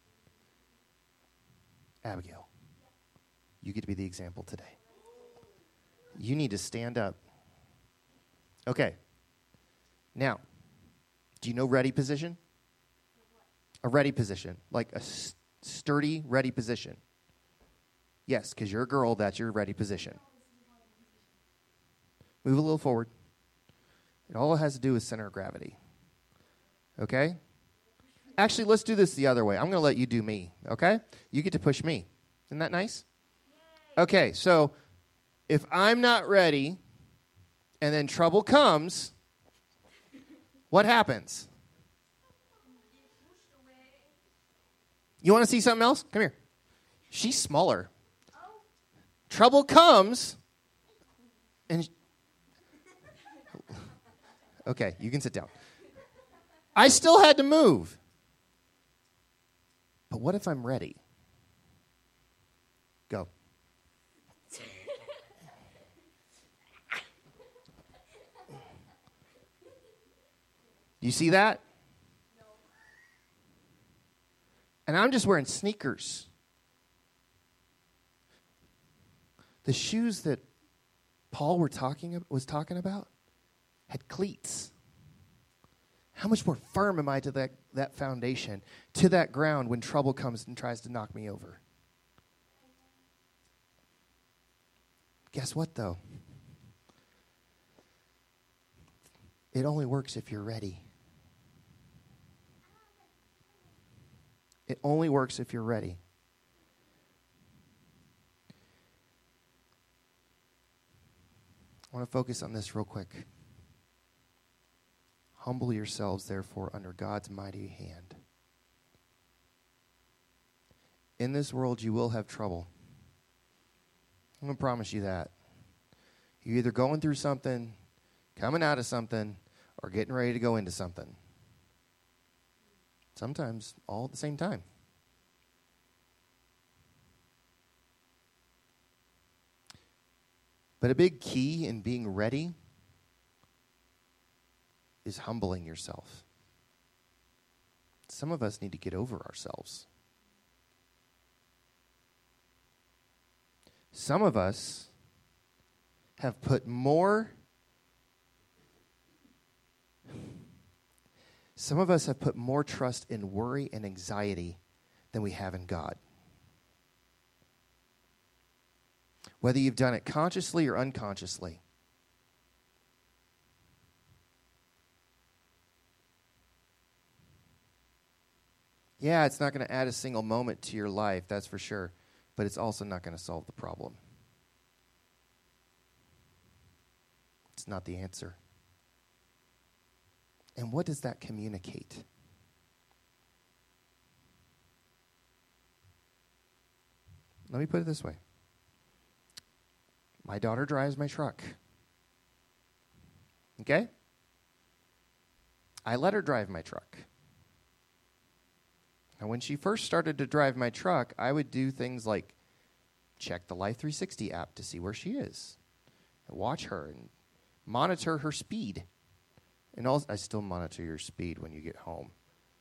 Abigail, you get to be the example today. You need to stand up. Okay. Now, do you know ready position? A ready position, like a st- sturdy ready position. Yes, because you're a girl, that's your ready position. Move a little forward. It all has to do with center of gravity. Okay? Actually, let's do this the other way. I'm going to let you do me, okay? You get to push me. Isn't that nice? Okay, so if I'm not ready and then trouble comes, what happens? You want to see something else? Come here. She's smaller. Trouble comes and... Okay, you can sit down. I still had to move. But what if I'm ready? Go. You see that? No. And I'm just wearing sneakers. The shoes that Paul were talking was talking about had cleats. How much more firm am I to that, that foundation, to that ground when trouble comes and tries to knock me over? Guess what, though? It only works if you're ready. It only works if you're ready. I want to focus on this real quick. Humble yourselves, therefore, under God's mighty hand. In this world, you will have trouble. I'm going to promise you that. You're either going through something, coming out of something, or getting ready to go into something. Sometimes all at the same time. But a big key in being ready is humbling yourself. Some of us need to get over ourselves. Some of us have put more Some of us have put more trust in worry and anxiety than we have in God. Whether you've done it consciously or unconsciously. Yeah, it's not going to add a single moment to your life, that's for sure. But it's also not going to solve the problem. It's not the answer. And what does that communicate? Let me put it this way. My daughter drives my truck. Okay? I let her drive my truck. Now, when she first started to drive my truck, I would do things like check the Life three sixty app to see where she is, and watch her and monitor her speed. And also, I still monitor your speed when you get home.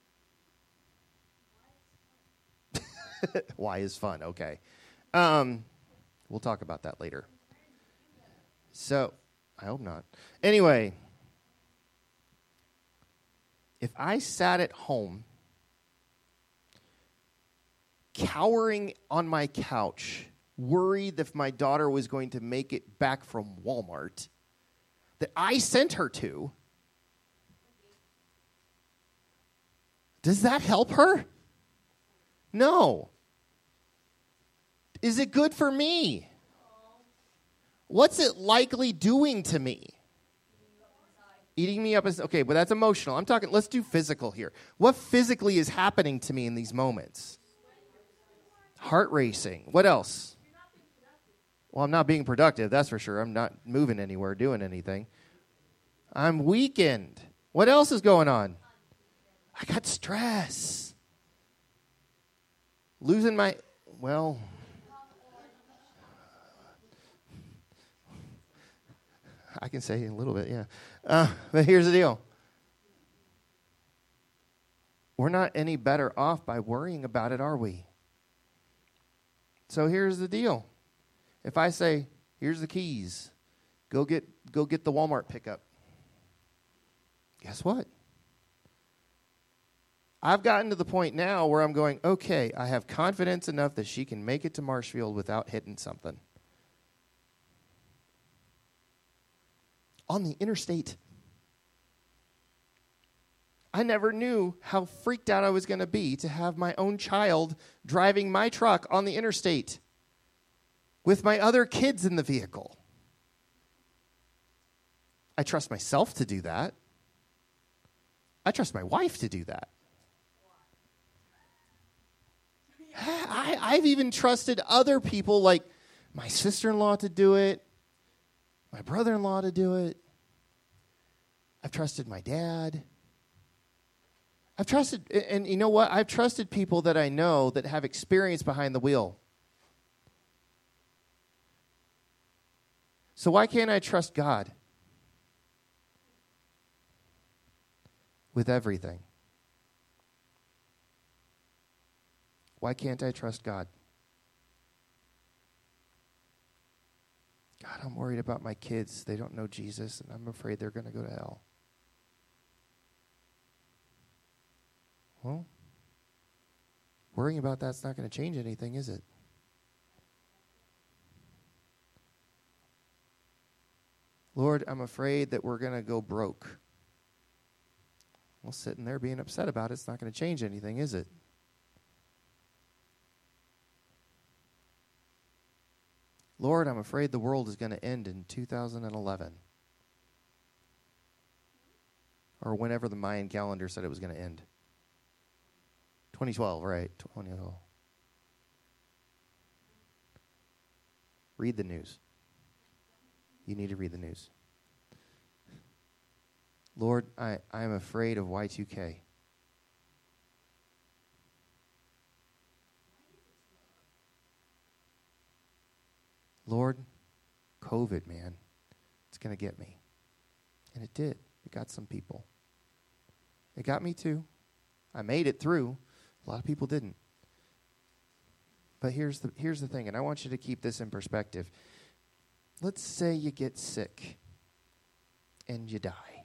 Why is fun? Okay. Um, we'll talk about that later. So, I hope not. Anyway, if I sat at home, cowering on my couch, worried if my daughter was going to make it back from Walmart, that I sent her to, does that help her? No. Is it good for me? What's it likely doing to me? Eating me up as okay, but that's emotional. I'm talking, let's do physical here. What physically is happening to me in these moments? Heart racing. What else? Well, I'm not being productive, that's for sure. I'm not moving anywhere, doing anything. I'm weakened. What else is going on? I got stress. Losing my, well, I can say a little bit, yeah. Uh, but here's the deal. We're not any better off by worrying about it, are we? So here's the deal. If I say, here's the keys, go get go get the Walmart pickup. Guess what? I've gotten to the point now where I'm going, okay, I have confidence enough that she can make it to Marshfield without hitting something. On the interstate. I never knew how freaked out I was going to be to have my own child driving my truck on the interstate with my other kids in the vehicle. I trust myself to do that. I trust my wife to do that. I, I've even trusted other people like my sister-in-law to do it, my brother-in-law to do it. I've trusted my dad. I've trusted, and you know what? I've trusted people that I know that have experience behind the wheel. So why can't I trust God with everything? Why can't I trust God? God, I'm worried about my kids. They don't know Jesus, and I'm afraid they're going to go to hell. Well, worrying about that's not going to change anything, is it? Lord, I'm afraid that we're going to go broke. Well, sitting there being upset about it's not going to change anything, is it? Lord, I'm afraid the world is going to end in two thousand eleven. Or whenever the Mayan calendar said it was going to end. twenty twelve, right? twenty twelve. Read the news. You need to read the news. Lord, I, I'm afraid of Y two K. Lord, COVID, man, it's going to get me. And it did. It got some people. It got me too. I made it through. A lot of people didn't. But here's the here's the thing, and I want you to keep this in perspective. Let's say you get sick and you die.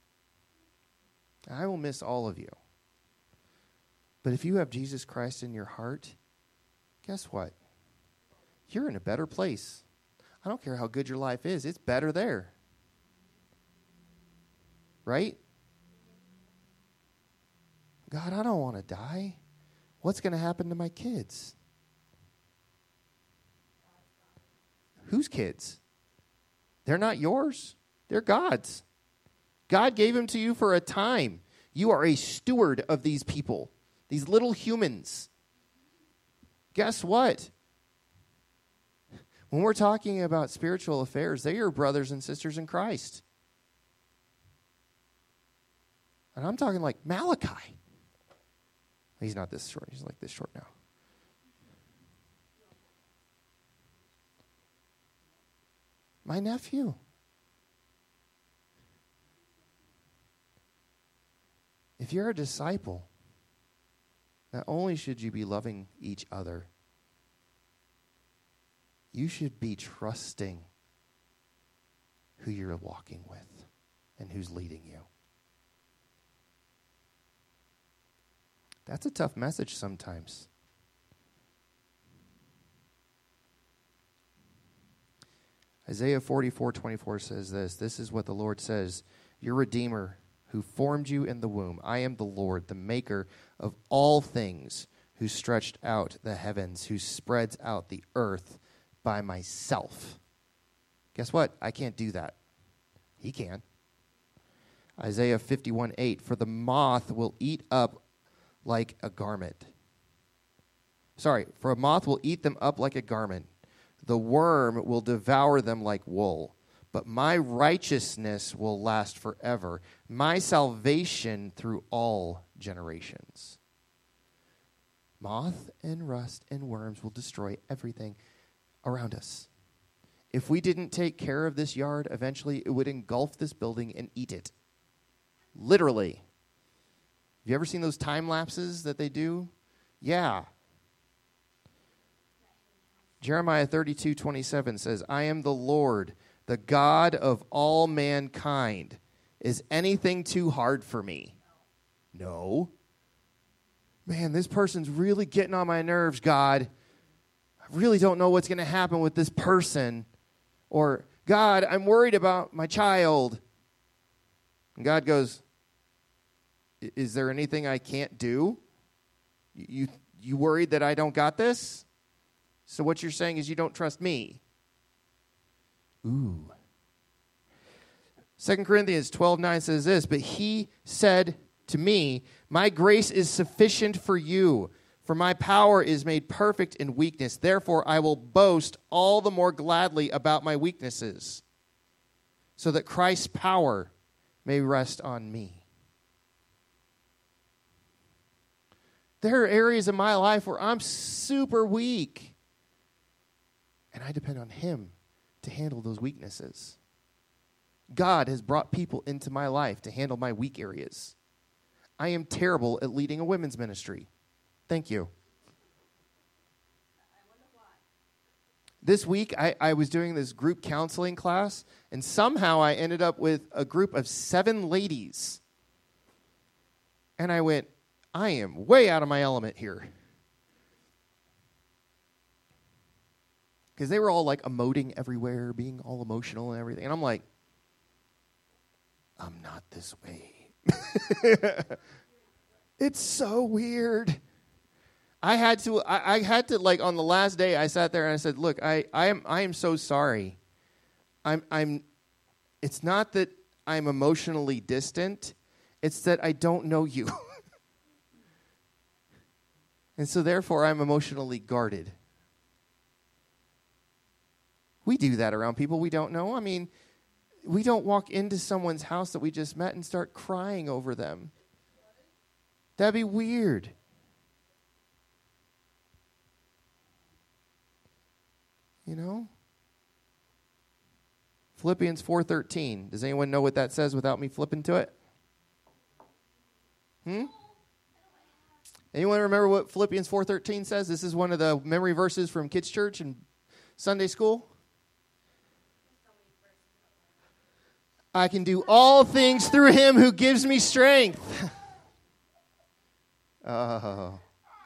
I will miss all of you. But if you have Jesus Christ in your heart, guess what? You're in a better place. I don't care how good your life is. It's better there. Right? God, I don't want to die. What's going to happen to my kids? Whose kids? They're not yours. They're God's. God gave them to you for a time. You are a steward of these people, these little humans. Guess what? When we're talking about spiritual affairs, they are brothers and sisters in Christ. And I'm talking like Malachi. He's not this short. He's like this short now. My nephew. If you're a disciple, not only should you be loving each other, you should be trusting who you're walking with and who's leading you. That's a tough message sometimes. Isaiah forty-four twenty-four says this. This is what the Lord says. Your Redeemer who formed you in the womb. I am the Lord, the maker of all things, who stretched out the heavens, who spreads out the earth by myself. Guess what? I can't do that. He can. Isaiah fifty-one eight. For the moth will eat up like a garment. Sorry, for a moth will eat them up like a garment. The worm will devour them like wool. But my righteousness will last forever. My salvation through all generations. Moth and rust and worms will destroy everything around us. If we didn't take care of this yard, eventually it would engulf this building and eat it. Literally. Have you ever seen those time lapses that they do? Yeah. Jeremiah thirty-two twenty-seven says, I am the Lord, the God of all mankind. Is anything too hard for me? No. Man, this person's really getting on my nerves, God. I really don't know what's going to happen with this person. Or, God, I'm worried about my child. And God goes, is there anything I can't do? You, you worried that I don't got this? So what you're saying is you don't trust me. Ooh. Second Corinthians twelve nine says this, but he said to me, my grace is sufficient for you, for my power is made perfect in weakness. Therefore, I will boast all the more gladly about my weaknesses, so that Christ's power may rest on me. There are areas in my life where I'm super weak, and I depend on him to handle those weaknesses. God has brought people into my life to handle my weak areas. I am terrible at leading a women's ministry. Thank you. This week, I, I was doing this group counseling class, and somehow I ended up with a group of seven ladies. And I went, I am way out of my element here. Because they were all like emoting everywhere, being all emotional and everything. And I'm like, I'm not this way. It's so weird. I had to, I, I had to, like, on the last day, I sat there and I said, look, I, I am, I am so sorry. I'm, I'm, it's not that I'm emotionally distant. It's that I don't know you. And so therefore, I'm emotionally guarded. We do that around people we don't know. I mean, we don't walk into someone's house that we just met and start crying over them. That'd be weird. You know? Philippians four thirteen. Does anyone know what that says without me flipping to it? Hmm? Anyone remember what Philippians four thirteen says? This is one of the memory verses from kids' church and Sunday school. I can do all things through him who gives me strength. Oh.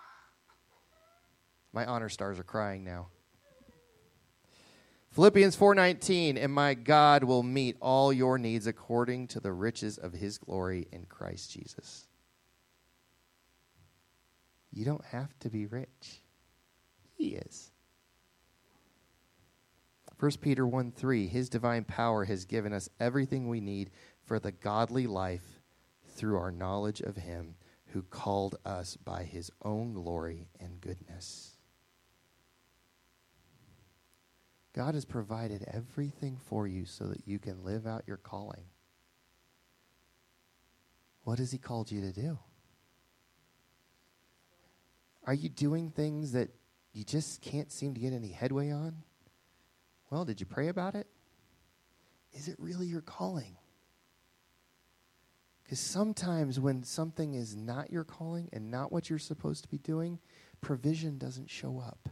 My honor stars are crying now. Philippians four nineteen, and my God will meet all your needs according to the riches of his glory in Christ Jesus. You don't have to be rich. He is. First Peter one three, his divine power has given us everything we need for the godly life through our knowledge of him who called us by his own glory and goodness. God has provided everything for you so that you can live out your calling. What has he called you to do? Are you doing things that you just can't seem to get any headway on? Well, did you pray about it? Is it really your calling? Because sometimes when something is not your calling and not what you're supposed to be doing, provision doesn't show up.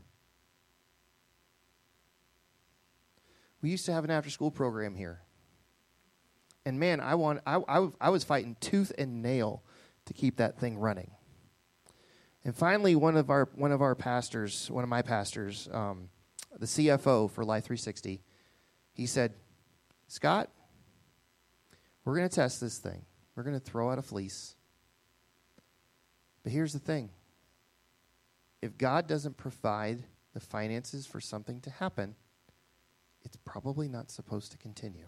We used to have an after-school program here. And man, I, want, I, I, I was fighting tooth and nail to keep that thing running. And finally, one of our one of our pastors, one of my pastors, um, the C F O for Life three sixty, he said, Scott, we're going to test this thing. We're going to throw out a fleece. But here's the thing. If God doesn't provide the finances for something to happen, it's probably not supposed to continue.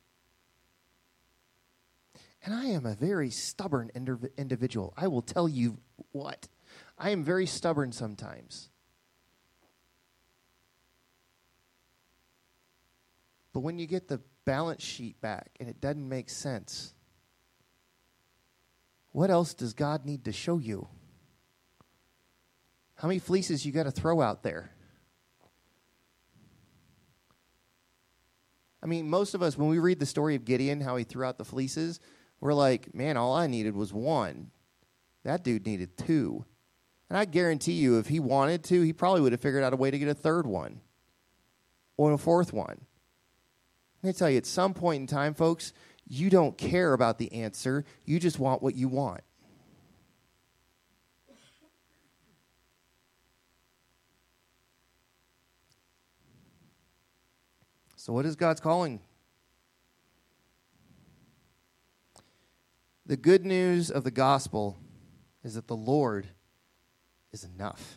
And I am a very stubborn indiv- individual. I will tell you what. I am very stubborn sometimes. But when you get the balance sheet back and it doesn't make sense, what else does God need to show you? How many fleeces you got to throw out there? I mean, most of us, when we read the story of Gideon, how he threw out the fleeces, we're like, man, all I needed was one. That dude needed two. And I guarantee you, if he wanted to, he probably would have figured out a way to get a third one or a fourth one. I'm going to tell you, at some point in time, folks, you don't care about the answer. You just want what you want. So what is God's calling? The good news of the gospel is that the Lord is enough.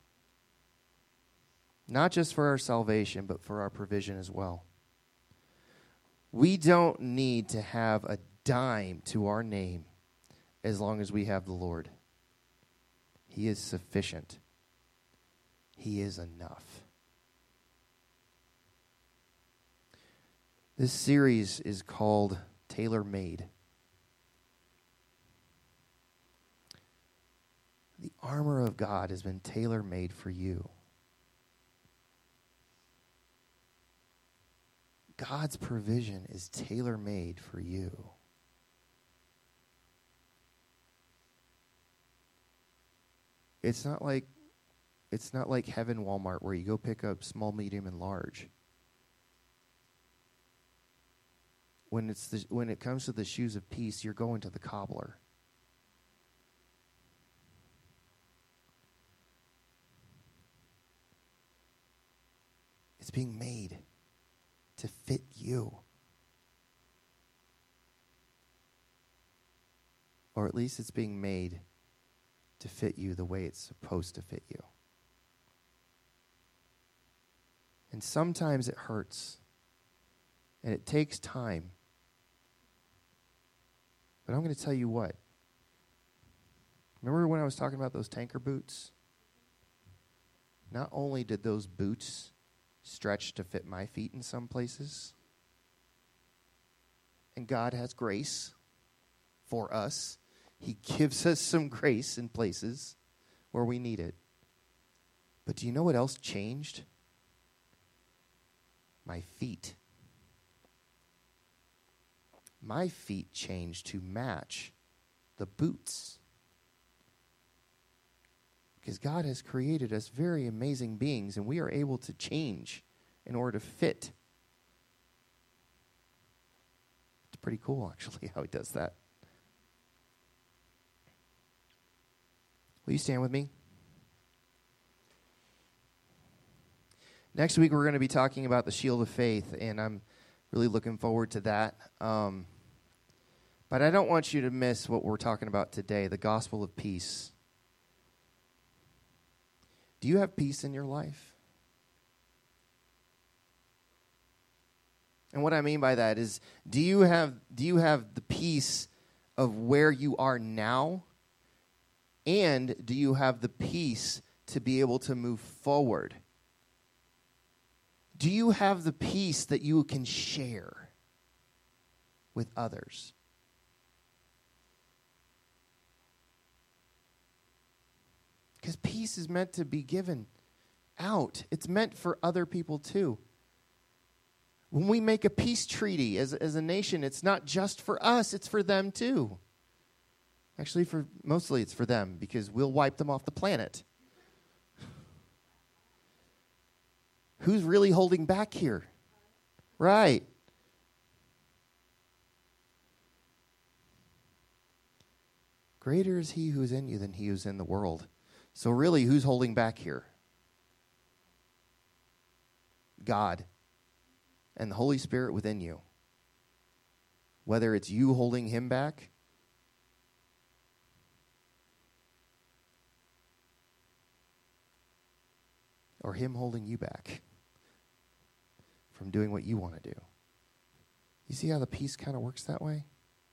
Not just for our salvation, but for our provision as well. We don't need to have a dime to our name as long as we have the Lord. He is sufficient. He is enough. This series is called Tailor Made. The armor of God has been tailor-made for you. God's provision is tailor-made for you. It's not like it's not like Heaven Walmart where you go pick up small, medium, and large. When it's the, when it comes to the shoes of peace, you're going to the cobbler. It's being made to fit you. Or at least it's being made to fit you the way it's supposed to fit you. And sometimes it hurts. And it takes time. But I'm going to tell you what. Remember when I was talking about those tanker boots? Not only did those boots stretch to fit my feet in some places, and God has grace for us. He gives us some grace in places where we need it. But do you know what else changed? My feet. My feet changed to match the boots. Because God has created us very amazing beings, and we are able to change in order to fit. It's pretty cool, actually, how he does that. Will you stand with me? Next week, we're going to be talking about the shield of faith, and I'm really looking forward to that. Um, but I don't want you to miss what we're talking about today, the gospel of peace. Do you have peace in your life? And what I mean by that is, do you have do you have the peace of where you are now? And do you have the peace to be able to move forward? Do you have the peace that you can share with others? Because peace is meant to be given out. It's meant for other people too. When we make a peace treaty as, as a nation, it's not just for us, it's for them too. Actually, for mostly it's for them, because we'll wipe them off the planet. Who's really holding back here? Right. Greater is he who is in you than he who is in the world. So really, who's holding back here? God and the Holy Spirit within you. Whether it's you holding him back, or him holding you back from doing what you want to do. You see how the peace kind of works that way?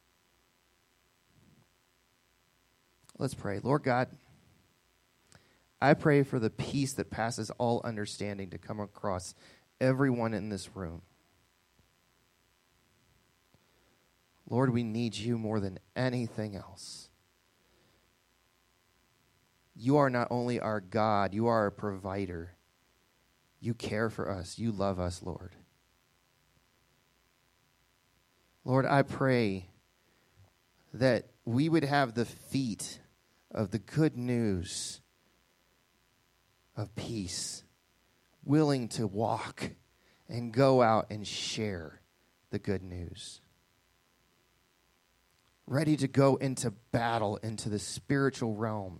Let's pray. Lord God, I pray for the peace that passes all understanding to come across everyone in this room. Lord, we need you more than anything else. You are not only our God, you are our provider. You care for us. You love us, Lord. Lord, I pray that we would have the feet of the good news of peace, willing to walk and go out and share the good news. Ready to go into battle, into the spiritual realm.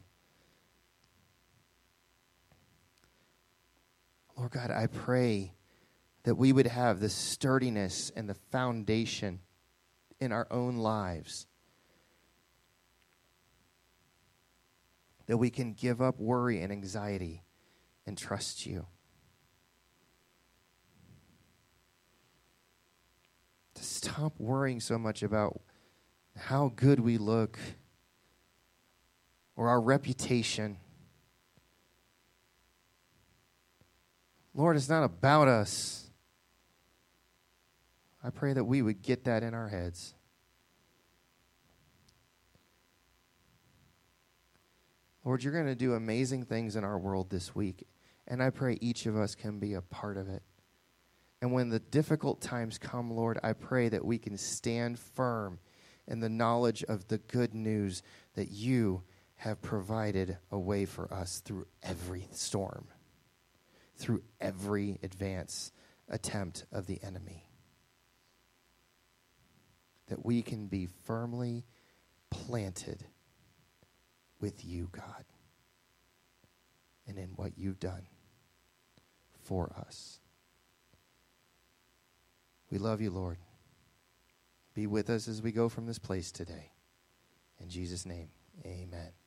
Lord God, I pray that we would have the sturdiness and the foundation in our own lives, that we can give up worry and anxiety and trust you. To stop worrying so much about how good we look or our reputation. Lord, it's not about us. I pray that we would get that in our heads. Lord, you're going to do amazing things in our world this week, and I pray each of us can be a part of it. And when the difficult times come, Lord, I pray that we can stand firm in the knowledge of the good news that you have provided a way for us through every storm, through every advance attempt of the enemy. That we can be firmly planted with you, God, and in what you've done for us. We love you, Lord. Be with us as we go from this place today. In Jesus' name, amen.